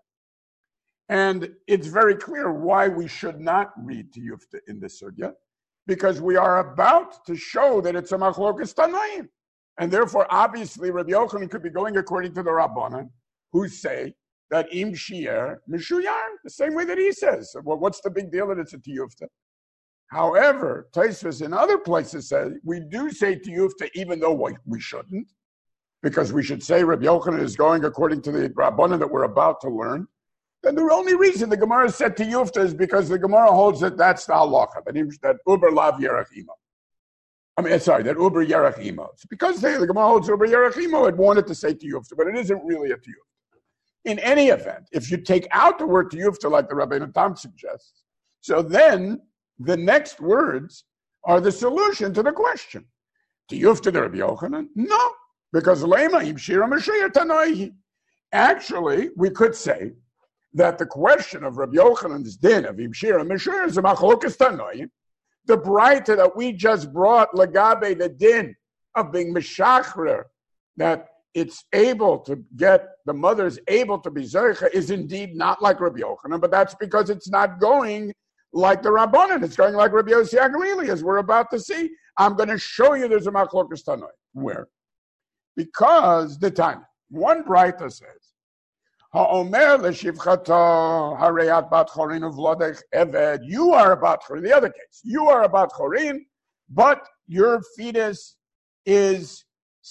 And it's very clear why we should not read Tiyufta in this sugya, because we are about to show that it's a machlokas tanaim. And therefore, obviously, Rabbi Yochanan could be going according to the Rabbanan, who say that im shi'er mishuyar, the same way that he says. Well, what's the big deal that it's a tiyufta? However, Tosfos in other places says we do say tiyufta even though we shouldn't, because we should say Rabbi Yochanan is going according to the Rabbanan that we're about to learn. Then the only reason the Gemara said tiyufta is because the Gemara holds that that's the halacha, that uber lav yerach imo. That uber yerach imo. It's because the Gemara holds uber yerach imo, it wanted to say tiyufta, but it isn't really a tiyufta. In any event, if you take out the word tiyufta like the Rabbeinu Tam suggests, so then the next words are the solution to the question. Tiyufta to Rabbi Yochanan? No, because lema im shira mashayir tanaihi. Actually, we could say that the question of Rabbi Yochanan's din of im shira mashayir is a machlokas tanaihi. The braita that we just brought, lagabe, the din of being meshachrer, that it's able to get, the mother's able to be zeicha, is indeed not like Rabbi Yochanan, but that's because it's not going like the Rabbanan. It's going like Rabbi Yossi Aglili, as we're about to see. I'm going to show you there's a machlokas tanoi. Where? Because the time, one braita says, Ha'omer l'shivchato hareyat bat chorin uvlodech eved. You are a bat chorin. The other case, you are a bat chorin, but your fetus is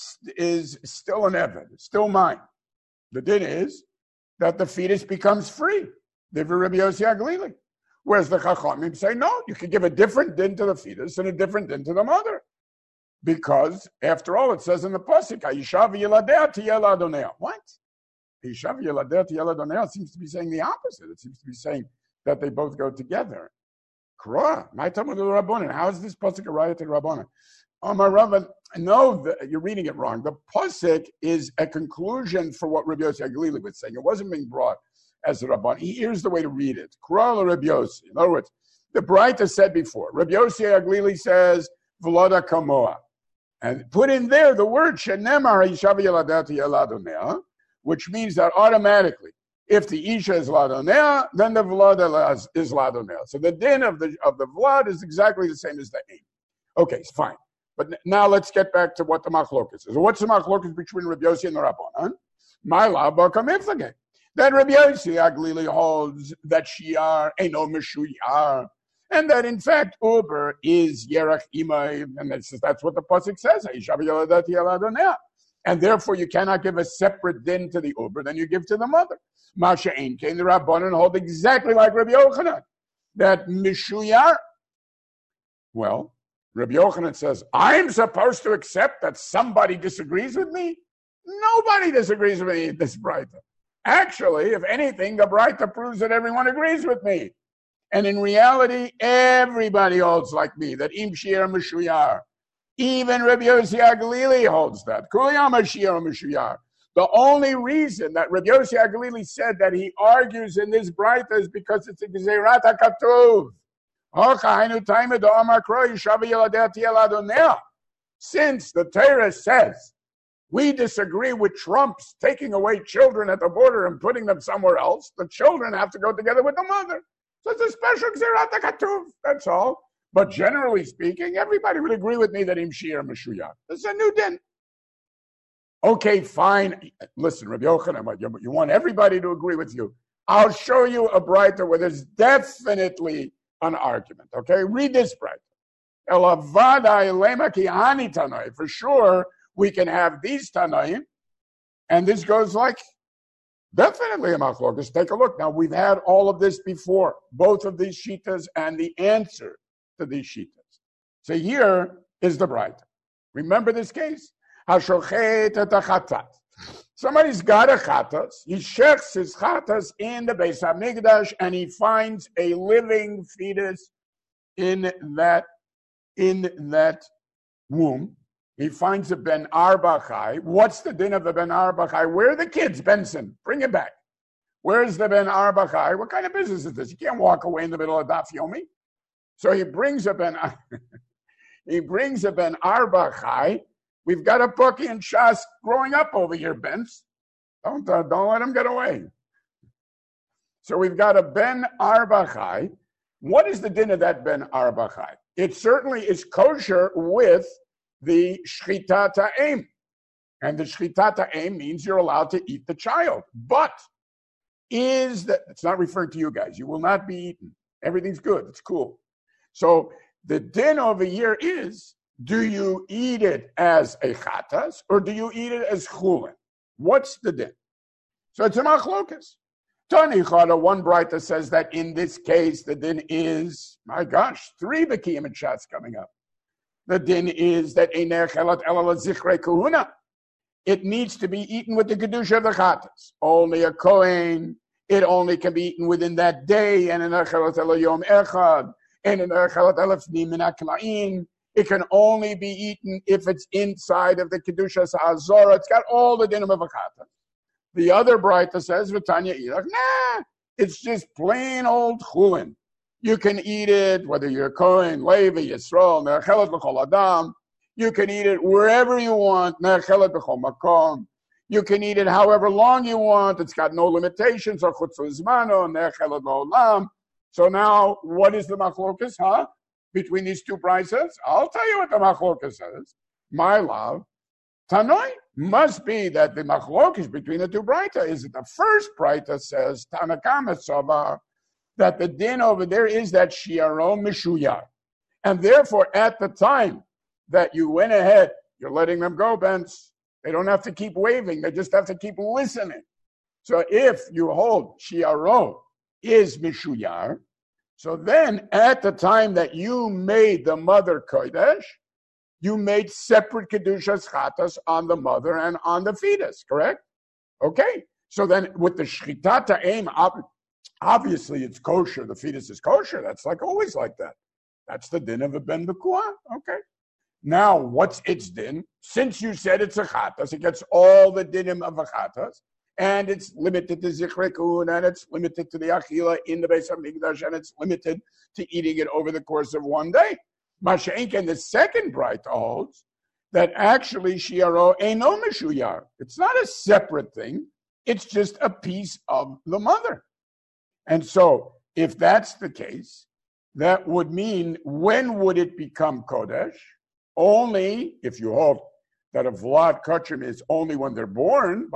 still an eved, still mine. The din is that the fetus becomes free. Divrei Rabbi Yossi Aglili. Whereas the Chachamim say, no, you can give a different din to the fetus and a different din to the mother. Because, after all, it says in the Pasuk, Hayishav Yeladea Tiyel Adonea. What? Hayishav Yeladea Tiyel Adonea seems to be saying the opposite. It seems to be saying that they both go together. Kra, my Talmud Rabbanan. How is this Pasuk a riot to Rabbanan? Amar Rava, no, you're reading it wrong. The Pasuk is a conclusion for what Rabbi Yossi Aglili was saying. It wasn't being brought as the Rabban. Here's the way to read it. Kral Rabbi Yossi. In other words, the Braita said before, Rabbi Yossi Aglili says, V'loda kamoa. And put in there the word, Shenemar Yishav Yeladati Yeladonea, which means that automatically, if the Isha is Ladonea, then the V'loda is Ladonea. So the din of the V'lod is exactly the same as the Aim. Okay, fine. But now let's get back to what the machlokas is. What's the machlokas between Rabbi Yossi and the Rabbanan? My la b'kam iflage. That Rabbi Yossi Aglili holds that Shiar Eino Meshuyar, and that in fact Uber is Yerach Imay, and that's what the pasuk says. And therefore you cannot give a separate din to the Uber than you give to the mother. Masha Einkein, the Rabbanan hold exactly like Rabbi Yochanan, that Meshuyar. Well, Rabbi Yochanan says, I'm supposed to accept that somebody disagrees with me? Nobody disagrees with me in this Braita. Actually, if anything, the Braita proves that everyone agrees with me. And in reality, everybody holds like me, that Im Shi'er Meshuyar. Even Rabbi Yossi Aglili holds that. Kuliyam Shi'er Meshuyar. The only reason that Rabbi Yossi Aglili said that he argues in this Braita is because it's a Gezerat HaKatuv. Since the Torah says we disagree with Trump's taking away children at the border and putting them somewhere else, the children have to go together with the mother. So it's a special Gzerat HaKatuv, that's all. But generally speaking, everybody would agree with me that Im Shi'er Meshuyar. This is a new din. Okay, fine. Listen, Rabbi Yochanan, you want everybody to agree with you. I'll show you a Braita where there's definitely an argument. Okay, read this Braita. For sure, we can have these Tanaim, and this goes like definitely a machlokas. Take a look. Now, we've had all of this before, both of these shitas and the answer to these shitas. So here is the Braita. Remember this case? Somebody's got a chatas. He shechs his chatas in the Beis Hamikdash, and he finds a living fetus in that womb. He finds a ben arba chai. What's the din of the ben arba chai? Where are the kids, Benson? Bring it back. Where's the ben arba chai? What kind of business is this? You can't walk away in the middle of Daf Yomi. So he brings a ben arba chai. We've got a Pucky and Shas growing up over here, Benz. Don't let him get away. So we've got a ben arba chai. What is the din of that ben arba chai? It certainly is kosher with the shchitat ha'em. And the shchitat ha'em means you're allowed to eat the child. But it's not referring to you guys. You will not be eaten. Everything's good. It's cool. So the din over here is, do you eat it as a chatas or do you eat it as chulin? What's the din? So it's a machlokas. Tani Chada, one Braita says that in this case, the din is, my gosh, 3 Bekiyim and Shas coming up. The din is that it needs to be eaten with the kedusha of the chatas. Only a kohen. It only can be eaten within that day. And in yom echad, and in it can only be eaten if it's inside of the kedusha sa'azora. It's got all the dinim of a chatas. The other Braita says, V'tanya Ilach, nah, it's just plain old chulin. You can eat it, whether you're Kohen, Levi, Yisrael, Ne'achelet b'chol Adam. You can eat it wherever you want, Ne'achelet b'chol Makom. You can eat it however long you want. It's got no limitations, or Chutz Zmano, Ne'achelet b'olam. So now, what is the machlokas, between these two Braitas? I'll tell you what the machlokas says. My love, Tanoi must be that the machlokas between the two Braita is that the first Braita says, Tanakama Saba, that the din over there is that shiaro mishuyar. And therefore, at the time that you went ahead, you're letting them go, Benz. They don't have to keep waving. They just have to keep listening. So if you hold shiaro is mishuyar, so then at the time that you made the mother kodesh, you made separate kedushas chatas on the mother and on the fetus, correct? Okay. So then with the shchitat ha'em, obviously it's kosher. The fetus is kosher. That's like always like that. That's the din of a ben b'kuah. Okay. Now, what's its din? Since you said it's a chatas, it gets all the dinim of a chatas, and it's limited to zichrei and it's limited to the achila in the Beis Hamikdash, and it's limited to eating it over the course of one day. Masha'ink, and the second Braita holds that actually shiaro eino mishuyar. It's not a separate thing. It's just a piece of the mother. And so, if that's the case, that would mean, when would it become kodesh? Only if you hold that a vlad kachim is only when they're born.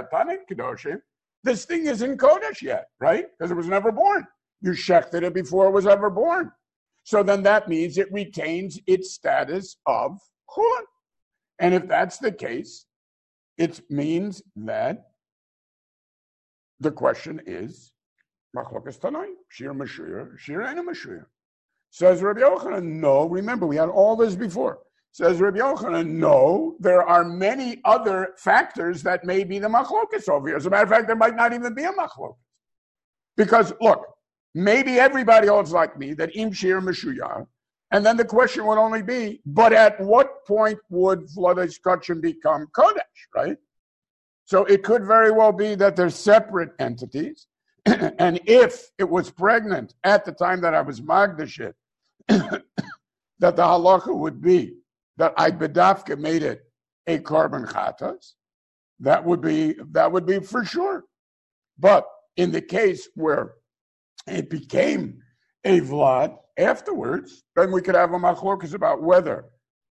This thing isn't kodesh yet, right? Because it was never born. You shechted it before it was ever born. So then that means it retains its status of chulin. And if that's the case, it means that the question is, machlokas tanai, shir mashuyah, shir ena mashuyah. Says Rabbi Yochanan, no. Remember, we had all this before. Says Rabbi Yochanan, no. There are many other factors that may be the machlokas over here. As a matter of fact, there might not even be a machlokas. Because, look, maybe everybody holds like me that im shir mashuyah, and then the question would only be, but at what point would Vladesh Kachim become Kodesh, right? So it could very well be that they're separate entities. And if it was pregnant at the time that I was Magdash it, that the halacha would be that I bedafka made it a carbon chatas, that would be for sure. But in the case where it became a vlad afterwards, then we could have a machlokas about whether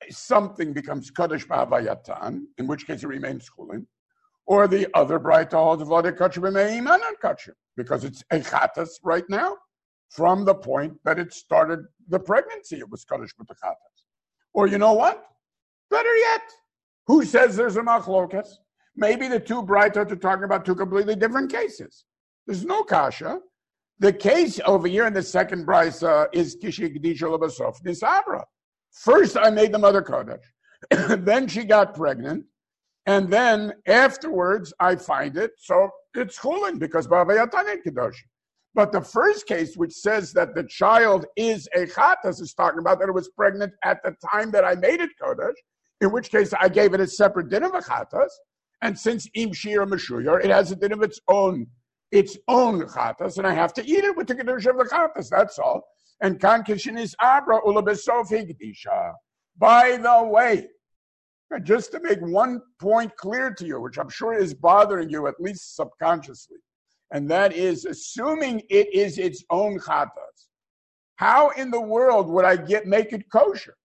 something becomes Kaddish B'Havayatan, in which case it remains Chulin, or the other Braita holds V'Lodei Kachim B'Me'im Anan Kachim, because it's Echatas right now, from the point that it started the pregnancy, it was Kaddish B'Techatas. Or you know what? Better yet, who says there's a Machlokas? Maybe the two Braitot are talking about two completely different cases. There's no Kasha. The case over here in the second Brisa is Kishi Gdisha L'Basof Nisabra. First, I made the mother Kodesh. Then she got pregnant. And then afterwards, I find it. So it's Chulin because B'Havayatan Kedosh. But the first case, which says that the child is a Chatas, is talking about that it was pregnant at the time that I made it Kodesh, in which case I gave it a separate din of a Chatas. And since Im Shir Meshuyar, it has a din of its own Chatas, and I have to eat it with the Kedusha of the Chatas, that's all. And Kan Kishin is Abra Ula Besof Higdisha. By the way, just to make one point clear to you, which I'm sure is bothering you at least subconsciously, and that is assuming it is its own Chatas. How in the world would I make it kosher?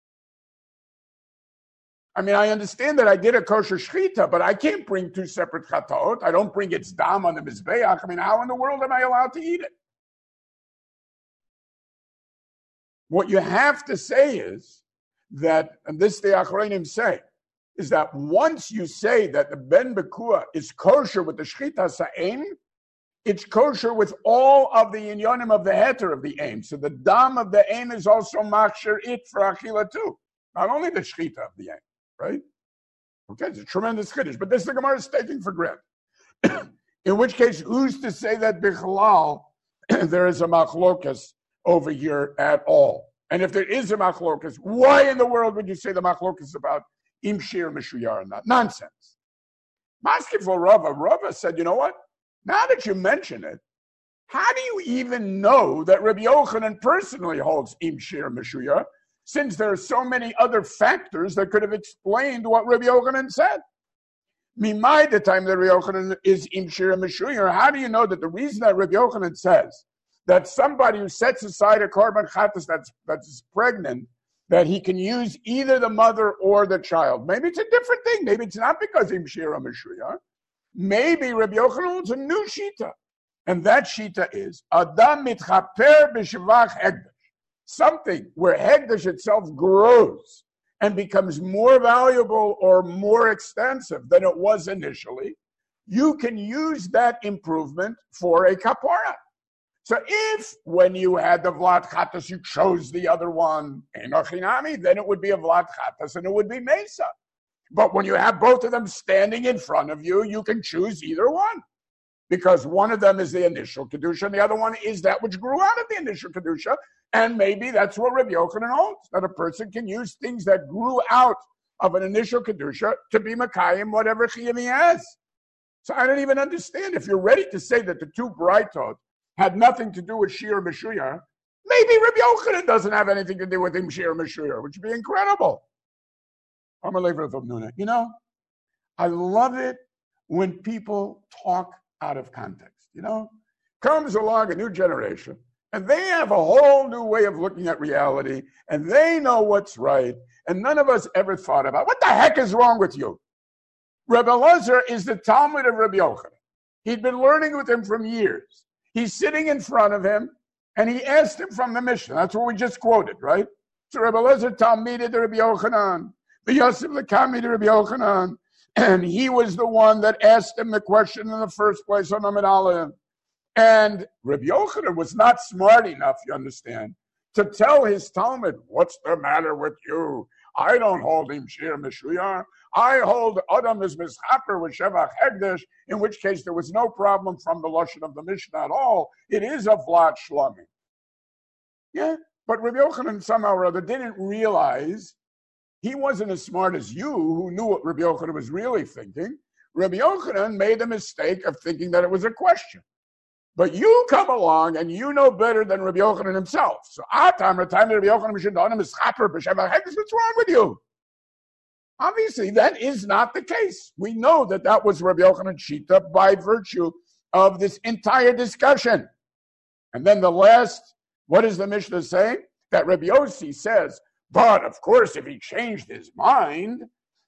I mean, I understand that I did a kosher shchita, but I can't bring two separate chataot. I don't bring its dam on the mizbeach. I mean, how in the world am I allowed to eat it? What you have to say is that, and this the Achronim say, is that once you say that the ben bekua is kosher with the shchita sa'im, it's kosher with all of the inyonim of the heter of the aim. So the dam of the aim is also machshir it for achila too, not only the shchita of the aim. Right? Okay, it's a tremendous chiddush, but this the Gemara is taking for granted. In which case, who's to say that bichlal there is a machlokas over here at all? And if there is a machlokas, why in the world would you say the machlokas about im shir meshuyar and not? Nonsense. Maskif Rava said, you know what? Now that you mention it, how do you even know that Rabbi Yochanan personally holds im shir meshuyar? Since there are so many other factors that could have explained what Rabbi Yochanan said. Mimai, the time that Rabbi Yochanan is im shira meshuyar, how do you know that the reason that Rabbi Yochanan says that somebody who sets aside a korban chatas that's pregnant, that he can use either the mother or the child? Maybe it's a different thing. Maybe it's not because im shira meshuyar. Maybe Rabbi Yochanan holds a new shita. And that shita is, Adam mitchaper b'shivach hegdash. Something where Hegdash itself grows and becomes more valuable or more extensive than it was initially, you can use that improvement for a kapara. So if when you had the Vlad Chatas, you chose the other one, Enochinami, then it would be a Vlad Chatas and it would be Mesa. But when you have both of them standing in front of you, you can choose either one. Because one of them is the initial Kedusha, and the other one is that which grew out of the initial Kedusha. And maybe that's what Rabbi Yochanan holds, that a person can use things that grew out of an initial Kedusha to be Makayim, whatever Chiyam he has. So I don't even understand. If you're ready to say that the two Braitot had nothing to do with Shir Meshuyar, maybe Rabbi Yochanan doesn't have anything to do with him Shir Meshuyar, which would be incredible. You know, I love it when people talk out of context. You know, comes along a new generation, and they have a whole new way of looking at reality, and they know what's right, and none of us ever thought about, what the heck is wrong with you? Rebbe Elazar is the Talmud of Rabbi Yochanan. He'd been learning with him from years. He's sitting in front of him, and he asked him from the Mishnah. That's what we just quoted, right? So Rebbe Elazar Talmided Rabbi Yochanan, the Yosef Lekami to Rabbi Yochanan, and he was the one that asked him the question in the first place on Amid Aleph. And Rabbi Yochanan was not smart enough, you understand, to tell his Talmud, what's the matter with you? I don't hold him Shir Meshuyar. I hold Adam is Mischaper with Shevach Hegdesh, in which case there was no problem from the Lashon of the Mishnah at all. It is a Vlad Shlami. Yeah, but Rabbi Yochanan somehow or other didn't realize he wasn't as smart as you, who knew what Rabbi Yochanan was really thinking. Rabbi Yochanan made the mistake of thinking that it was a question. But you come along and you know better than Rabbi Yochanan himself. So, what's wrong with you? Obviously, that is not the case. We know that that was Rabbi Yochanan's shita by virtue of this entire discussion. And then the last, what does the Mishnah say? That Rabbi Yossi says, But of course, if he changed his mind,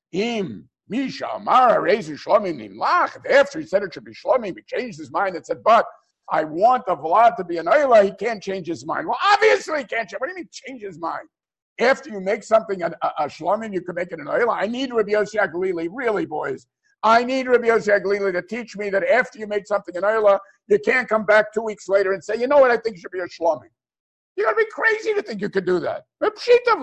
Misha Amara raises Shlomim Nimlach. After he said it should be Shlomim, he changed his mind and said, but I want the Vlad to be an Oila. He can't change his mind. Well, obviously he can't change. What do you mean change his mind? After you make something a Shlomim, you can make it an Oila. I need Rabbi Yossi HaGlili, really, boys. I need Rabbi Yossi HaGlili to teach me that after you make something an Oila, you can't come back 2 weeks later and say, you know what, I think it should be a Shlomim. You got to be crazy to think you could do that. What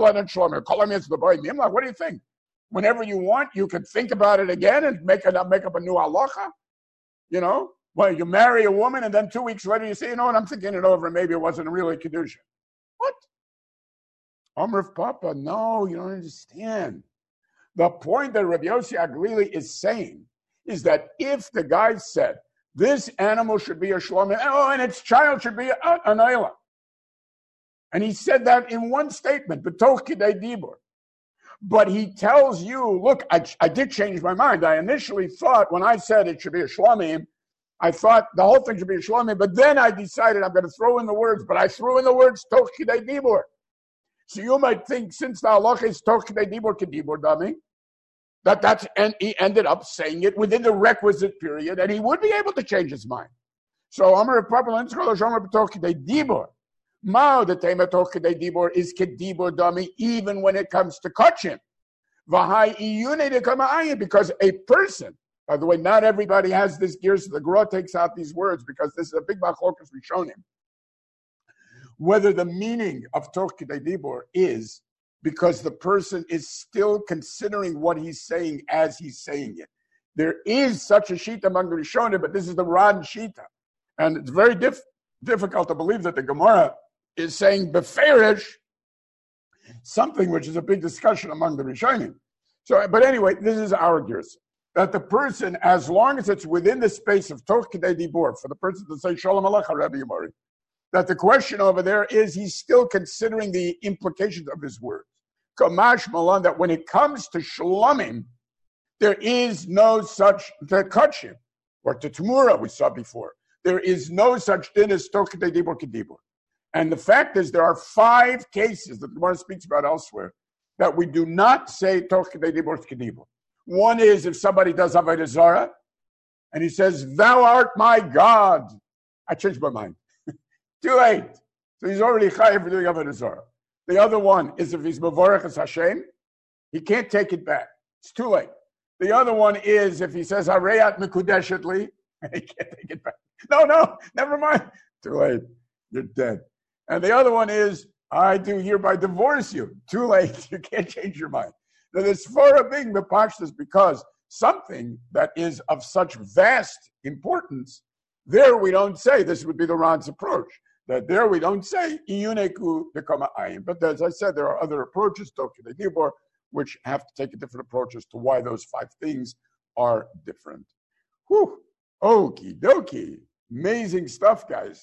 do you think? Whenever you want, you could think about it again and make up a new halacha. You know, well, you marry a woman and then 2 weeks later you say, you know what, I'm thinking it over. Maybe it wasn't really kedusha. What? Amr Papa, no, you don't understand. The point that Rabbi Yossi HaGlili is saying is that if the guy said this animal should be a shlomim, and its child should be an oila, and he said that in one statement, b'toch kidei dibur. But he tells you, look, I did change my mind. I initially thought when I said it should be a shlomim, I thought the whole thing should be a shlomim, but then I decided I'm going to throw in the words, but I threw in the words toch kidei dibur. So you might think, since the halacha is toch kidei dibur kedibur dami, and he ended up saying it within the requisite period, and he would be able to change his mind. So Amar Papa Lenskol Shomer toch kidei dibur. Mao the tema toch kidei dibur is kedibur dami even when it comes to kachim. V'hai iyune de kama'ayin, because a person, by the way, not everybody has this gear, so the Gra takes out these words because this is a big machlokas we've shown him. Whether the meaning of toch kidei dibur is because the person is still considering what he's saying as he's saying it. There is such a shita among the Rishonim, but this is the Ran shita. And it's very difficult to believe that the Gemara is saying beferish, something which is a big discussion among the Rishonim. So, but anyway, this is our gears. That the person, as long as it's within the space of toch kidei dibur, for the person to say Shalom Alecha Rabbi Yamari, that the question over there is he's still considering the implications of his words. Kamash Malan, that when it comes to Shalomim, there is no such, to Kachim, or to Tamura, we saw before, there is no such thing as toch kidei dibur kedibur. And the fact is, there are 5 cases that the Gemara speaks about elsewhere that we do not say toch kidei dibur kedibur. One is if somebody does Avodah Zarah, and he says, "Thou art my God." I changed my mind. Too late. So he's already chayav for doing Avodah Zarah. The other one is if he's Mavorech as Hashem, he can't take it back. It's too late. The other one is if he says Hareyat Mekudeshetli, he can't take it back. No, never mind. Too late. You're dead. And the other one is, I do hereby divorce you. Too late. You can't change your mind. Now, this Svara being the Pashtas, because something that is of such vast importance, there we don't say, this would be the Ran's approach, that there we don't say, Iyuneku dekama ayin. But as I said, there are other approaches, toch kidei dibur, which have to take a different approach as to why those 5 things are different. Whew. Okie dokie. Amazing stuff, guys.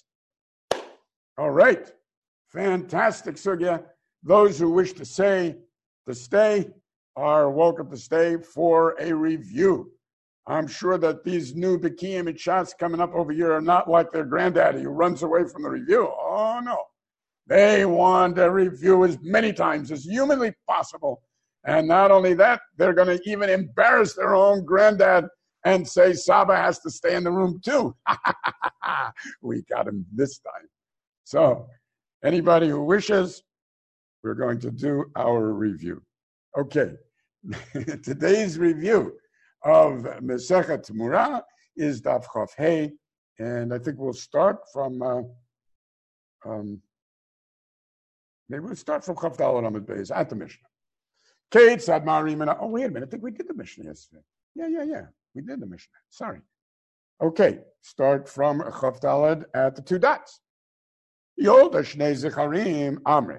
All right. Fantastic sugya. Those who wish to stay are welcome to stay for a review. I'm sure that these new Bekiim and Shas coming up over here are not like their granddaddy who runs away from the review. Oh, no. They want to review as many times as humanly possible. And not only that, they're going to even embarrass their own granddad and say Saba has to stay in the room too. We got him this time. So anybody who wishes, we're going to do our review. Okay. Today's review of Mesechet Tamura is Daf Chaf Hey, and I think we'll start from maybe we'll start from Chaf Daled Amud Beis at the Mishnah. Kate said Marimana. Oh, wait a minute. I think we did the Mishnah yesterday. Yeah. We did the Mishnah. Sorry. Okay. Start from Chaf Daled at the 2 dots. Yolda Shnei Zecharim Amrin.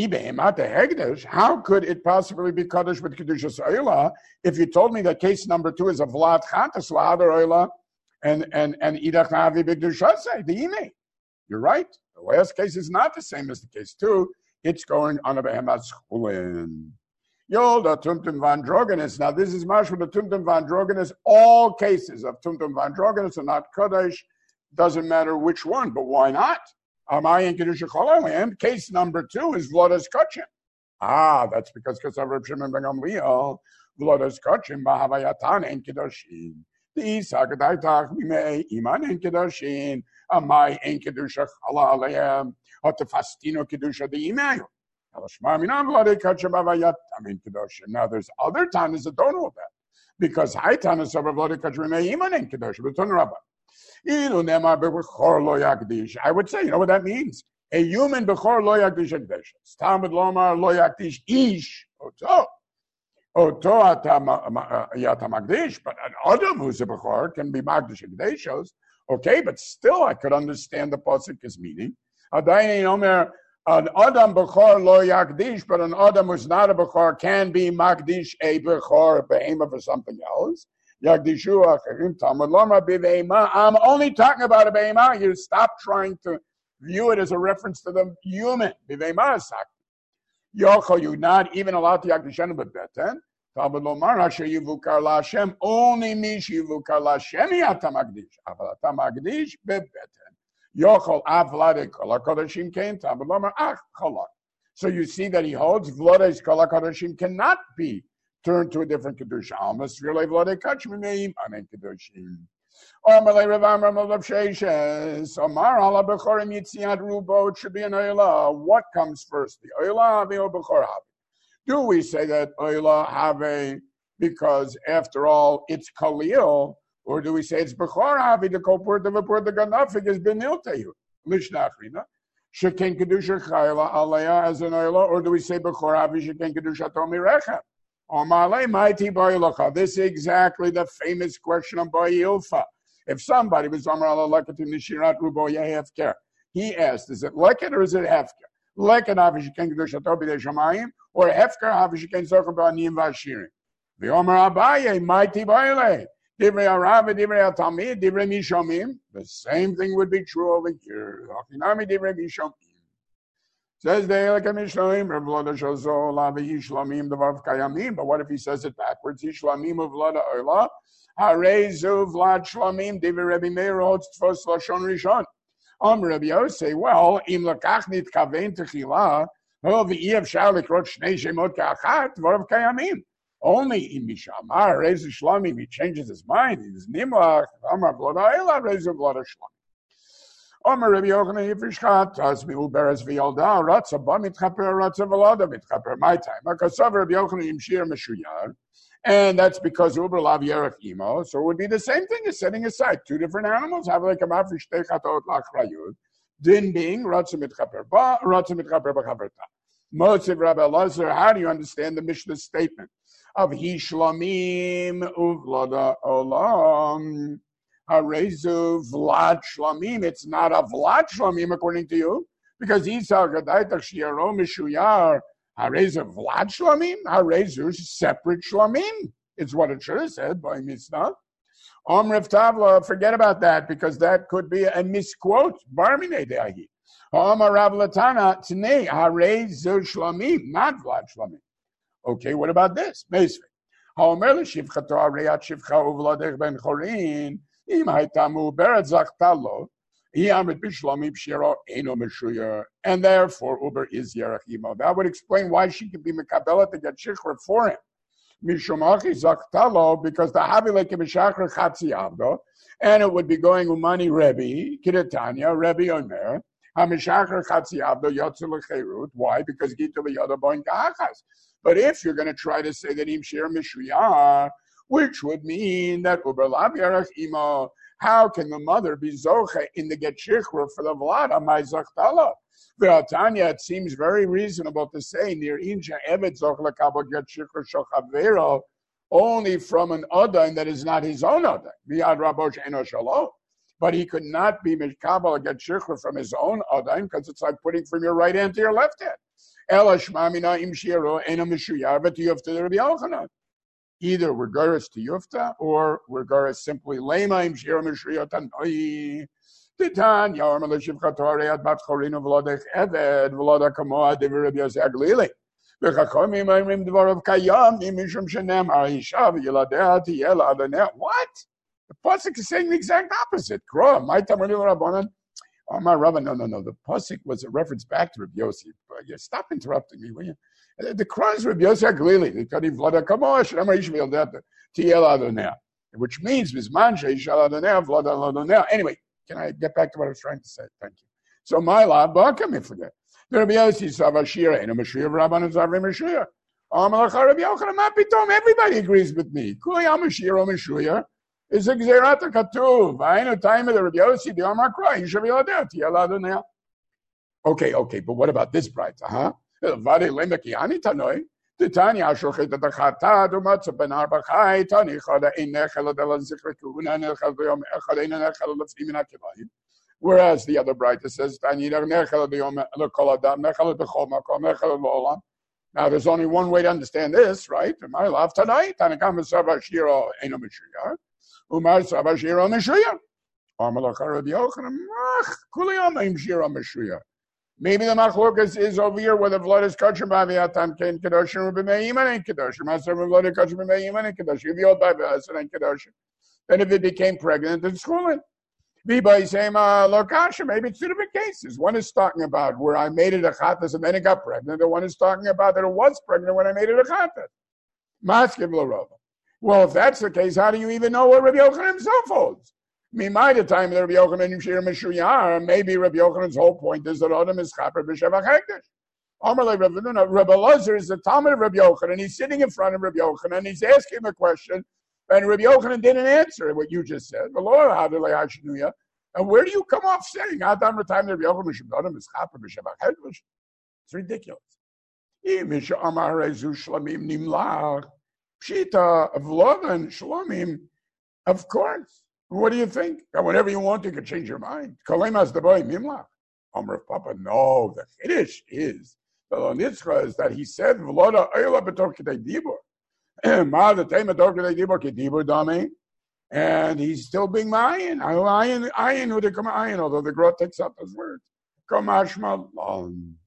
How could it possibly be Kaddish with Kedushas Oila if you told me that case number 2 is a Vlad Chatas La'adar Oila and Idach Navi B'Kedushasei, the Ime? You're right. The last case is not the same as the case 2. It's going on a Behemat Schulin. Yolda Tumtum Van Drogenes. Now this is mashma the Tumtum Van Drogenes. All cases of Tumtum Van Drogenes are not Kaddish. Doesn't matter which one, but why not? Case number 2 is Vlodas Kachim. That's because Reb Shimon ben Gamliel, V'lodas Kachim B'Havayatan En Kedoshim. The Isagadaitach Mimei Iman En Kedoshim. Amai En Kedusha Chala Aleim. Otefastino Kedusha the Imayu. Now there's other Tanas that don't know that. Because High Tanas of V'lodas Kachim Mimei Iman En Kedoshim. B'ton Rabbah. I would say, you know what that means? A human bechor lo yakdish ekdesh. Talmud lomar lo yakdish ish oto yata magdish. But an adam who's a bechor can be magdish ekdeshos. Okay, but still I could understand the pasuk as meaning. Adayin omer an adam bechor lo yakdish, but an adam who's not a bechor can be magdish a bechor, a behema for something else. Yagdishu acharim Talmud lomar b'veima. I'm only talking about a behema. You stop trying to view it as a reference to the human. B'veima sak. Yochel, you're not even allowed to yakdishenu b'beten. Talmud lomar asher yivukar la'Hashem. Only mish yivukar la'Hashem yata magdish. Aval ata magdish b'beten. Yochel avlade kol hakodashim kein. Talmud lomar ach cholak. So you see that he holds v'lodes kol hakodashim cannot be turned to a different kedusha. Almost really v'lodei kachim meim amen kedushim. Omalei Rav Amram Olav Sheishes. Omar ala bechorim yitziat rubo. It should be an oila. What comes first, the oila have or bechor have? Do we say that oila have because after all it's kalil, or do we say it's bechor have the kopurt of a port the ganafik has been iltayu lishnachrina? Sheken kedusha chayla alaya as an oila, or do we say bechor have sheken kedusha tomi rechem? This is exactly the famous question of Bai Ilfa. If somebody was Amar Allah Lekatim Nishirat Rubo Yehefker, he asked, is it Leket or is it Hefker? Leket Havishiken Kedushato B'dei Shamayim, or Hefker Havishiken Zochim B'anim Vashirim. The Omar Abaye, Mighty Baile, Divrei Arav, Divrei Atamid, Divrei Mishomim. The same thing would be true over here. Achinami Divrei Mishomim. Says the Elika Mishlamim, V'loda Shozo, Lavi Yishlamim, the Vav Kayamim. But what if he says it backwards? Yishlamim of V'loda Oila, Harezu Vlad Shlamim, Divi Rebbe Meir, Hotz Tfos Lashon Rishon. Rebbe Yosei, well, Im Lakach Nit Kavein Techila, Ho V'iev Shalik Rot Shnei Shemot Ka'achat, Vav Kayamim. Only in Mishamar, Harezu Shlamim, he changes his mind. He's Nimlach, Amar V'loda Oila, Harezu V'loda Shlamim. Omer Rabbi Yochanan Yifishchat, Tasmi Uberes V'yolda, Ratza Ba Mitchaper, Ratza V'loda Mitchaper, my time. Akasav Rabbi Yochanan Yimshir Meshuyar, and that's because Uber Lav Yerech Imo, so it would be the same thing as setting aside two different animals, have like a mafri shtei chatot lachrayud, din being Ratza Mitchaper Ba, Ratza Mitchaper B'chaperta. Motziv Rabbi Elazar, how do you understand the Mishnah statement of Hishlamim Uvloda Olam? Harezu Vlad Shlamim. It's not a Vlad Shlamim according to you, because Isa Gadaitach Shiaro Mishuyar. Harezu Vlad Shlamim. Harezu separate Shlamim. It's what it should have said by Mishnah. Rav Tavla, forget about that because that could be a misquote. Barmine Deahi. Rav Latana Tnei Harezu Shlamim, not Vlad Shlamim. Okay, what about this? Basically, Haomer L'Shivchato Areyat Shivcha Uvladech Ben Chorin. And therefore, Uber is Yerachimo. That would explain why she could be Mekabela to get Shichra for him. Mishomachi Zaktalo, because the Havileke Mishachra Chatzi Avdo, and it would be going Umani Rebbe, Kidatanya, Rebbe Omer, HaMishachra Chatzi Avdo, Yotzul Cherut. Why? Because Gita V'Yoda Boin Ka'achas. But if you're going to try to say that Im Shir Mishuyar, which would mean that Uber Lav Yerach Imo, how can the mother be Zoche in the Get Shichra for the Vlad, my Zachtala? Tanya, it seems very reasonable to say, near Inja Evet Zoch Lakabo Get Shichra Shochavero, only from an Odain that is not his own Odain. Miad Rabosh Eno Shalom. But he could not be Mishkabal Get Shichra from his own Odain, because it's like putting from your right hand to your left hand. Ela Shmamina Im Shiro Eno Mishuyar V'Tiyuf to the Rabbi Yochanan. Either we're Garis to Yufta or we're Garis simply Lema Im Shiro Mishriyotanoi. Titan Yarm Lishivchatori at Bat Chorino Vlodech Eved Vloda Kamoa Divi Rabbi Yosef Aglili. V'chachomi Ma'imrim Dvarov Kayam Imishum Shenem Aishav Yiladea Tiyela Adaneh. What? The Pasuk is saying the exact opposite. Kroa, my Tamari Rabbanan. Oh, my Rabban, no. The Pasuk was a reference back to Rabbi Yosef. Stop interrupting me, will you? The cross Rabbi Yossi Glili, the Kadi Vlada Kamosh, Amrishvil that Tiel Adonai, which means Bisman Sheishal Adonai, Vlada Adonai. Anyway, can I get back to what I was trying to say? Thank you. So my lab, Baka me forget. The Rabbi Yossi Savashira, and a Mashiach Rabban and Zavri Mashiach. Amalacha Rabbi Yochanan Mapitom, everybody agrees with me. Kuli Amashir Mashiach is a Gzerat Katuv. I know time of the Rabbi Yossi, the Amakra, Yishav Yodeh, Tiel Adonai. Okay, but what about this bride? Vade Lemekiani Tanoi. The Tanya Shochet the Chata, the Matza Ben Arbachai, Tani Chada in Nechel de la Zikrakuna, Nechel de Yom Echad, Nechel of Femina Kilayim. Whereas the other bride says, Tani Nechel de Yom Koladam, Nechel de Chomakom, Nechel of Olam. Now there's only one way to understand this, right? My love tonight, Tanakam Sabashiro Eno Meshuyah, Umar Sabashiro Meshuyah. Amalach Rabbi Yochanan, Kuliyam Im Shiro Meshuyah. Maybe the machlokas is over here where the blood is kosher b'aviatam ken kedoshim b'meiman and kedoshim. Master of blood is kosher b'meiman and kedoshim. If you hold by v'asan and kedoshim, then if it became pregnant, it's schulin. V'bay sema lokasha. Maybe it's two different cases. One is talking about where I made it a chatas and then it got pregnant. The one is talking about that it was pregnant when I made it a chatas. Maskim l'rova. Well, if that's the case, how do you even know what Rabbi Yochanan himself holds? Me, my the time that Rabbi Yochanan Shir Meshuyar, maybe Rabbi Yochanan's whole point is that Adam is chaper b'shevach hekdesh. Amalei Rabbi Lazar is the Talmud of Rabbi Yochanan, and he's sitting in front of Rabbi Yochanan, and he's asking him a question, and Rabbi Yochanan didn't answer what you just said. And where do you come off saying Adam the time that Rabbi Yochanan Adam is chaper b'shevach hekdesh? It's ridiculous. Pshita of love and shalomim, of course. What do you think? That whenever you want, you can change your mind. Kalemas the boy mimlach. Amr Papa, no. The Kiddush is the Lonitzcha is that he said v'loda oila b'tor k'day dibur. Ma the tema tor k'day dibur k'dibur dami, and he's still being ma'ayin. Ayin who they come ayin, although the Grot takes up his words. Kamashma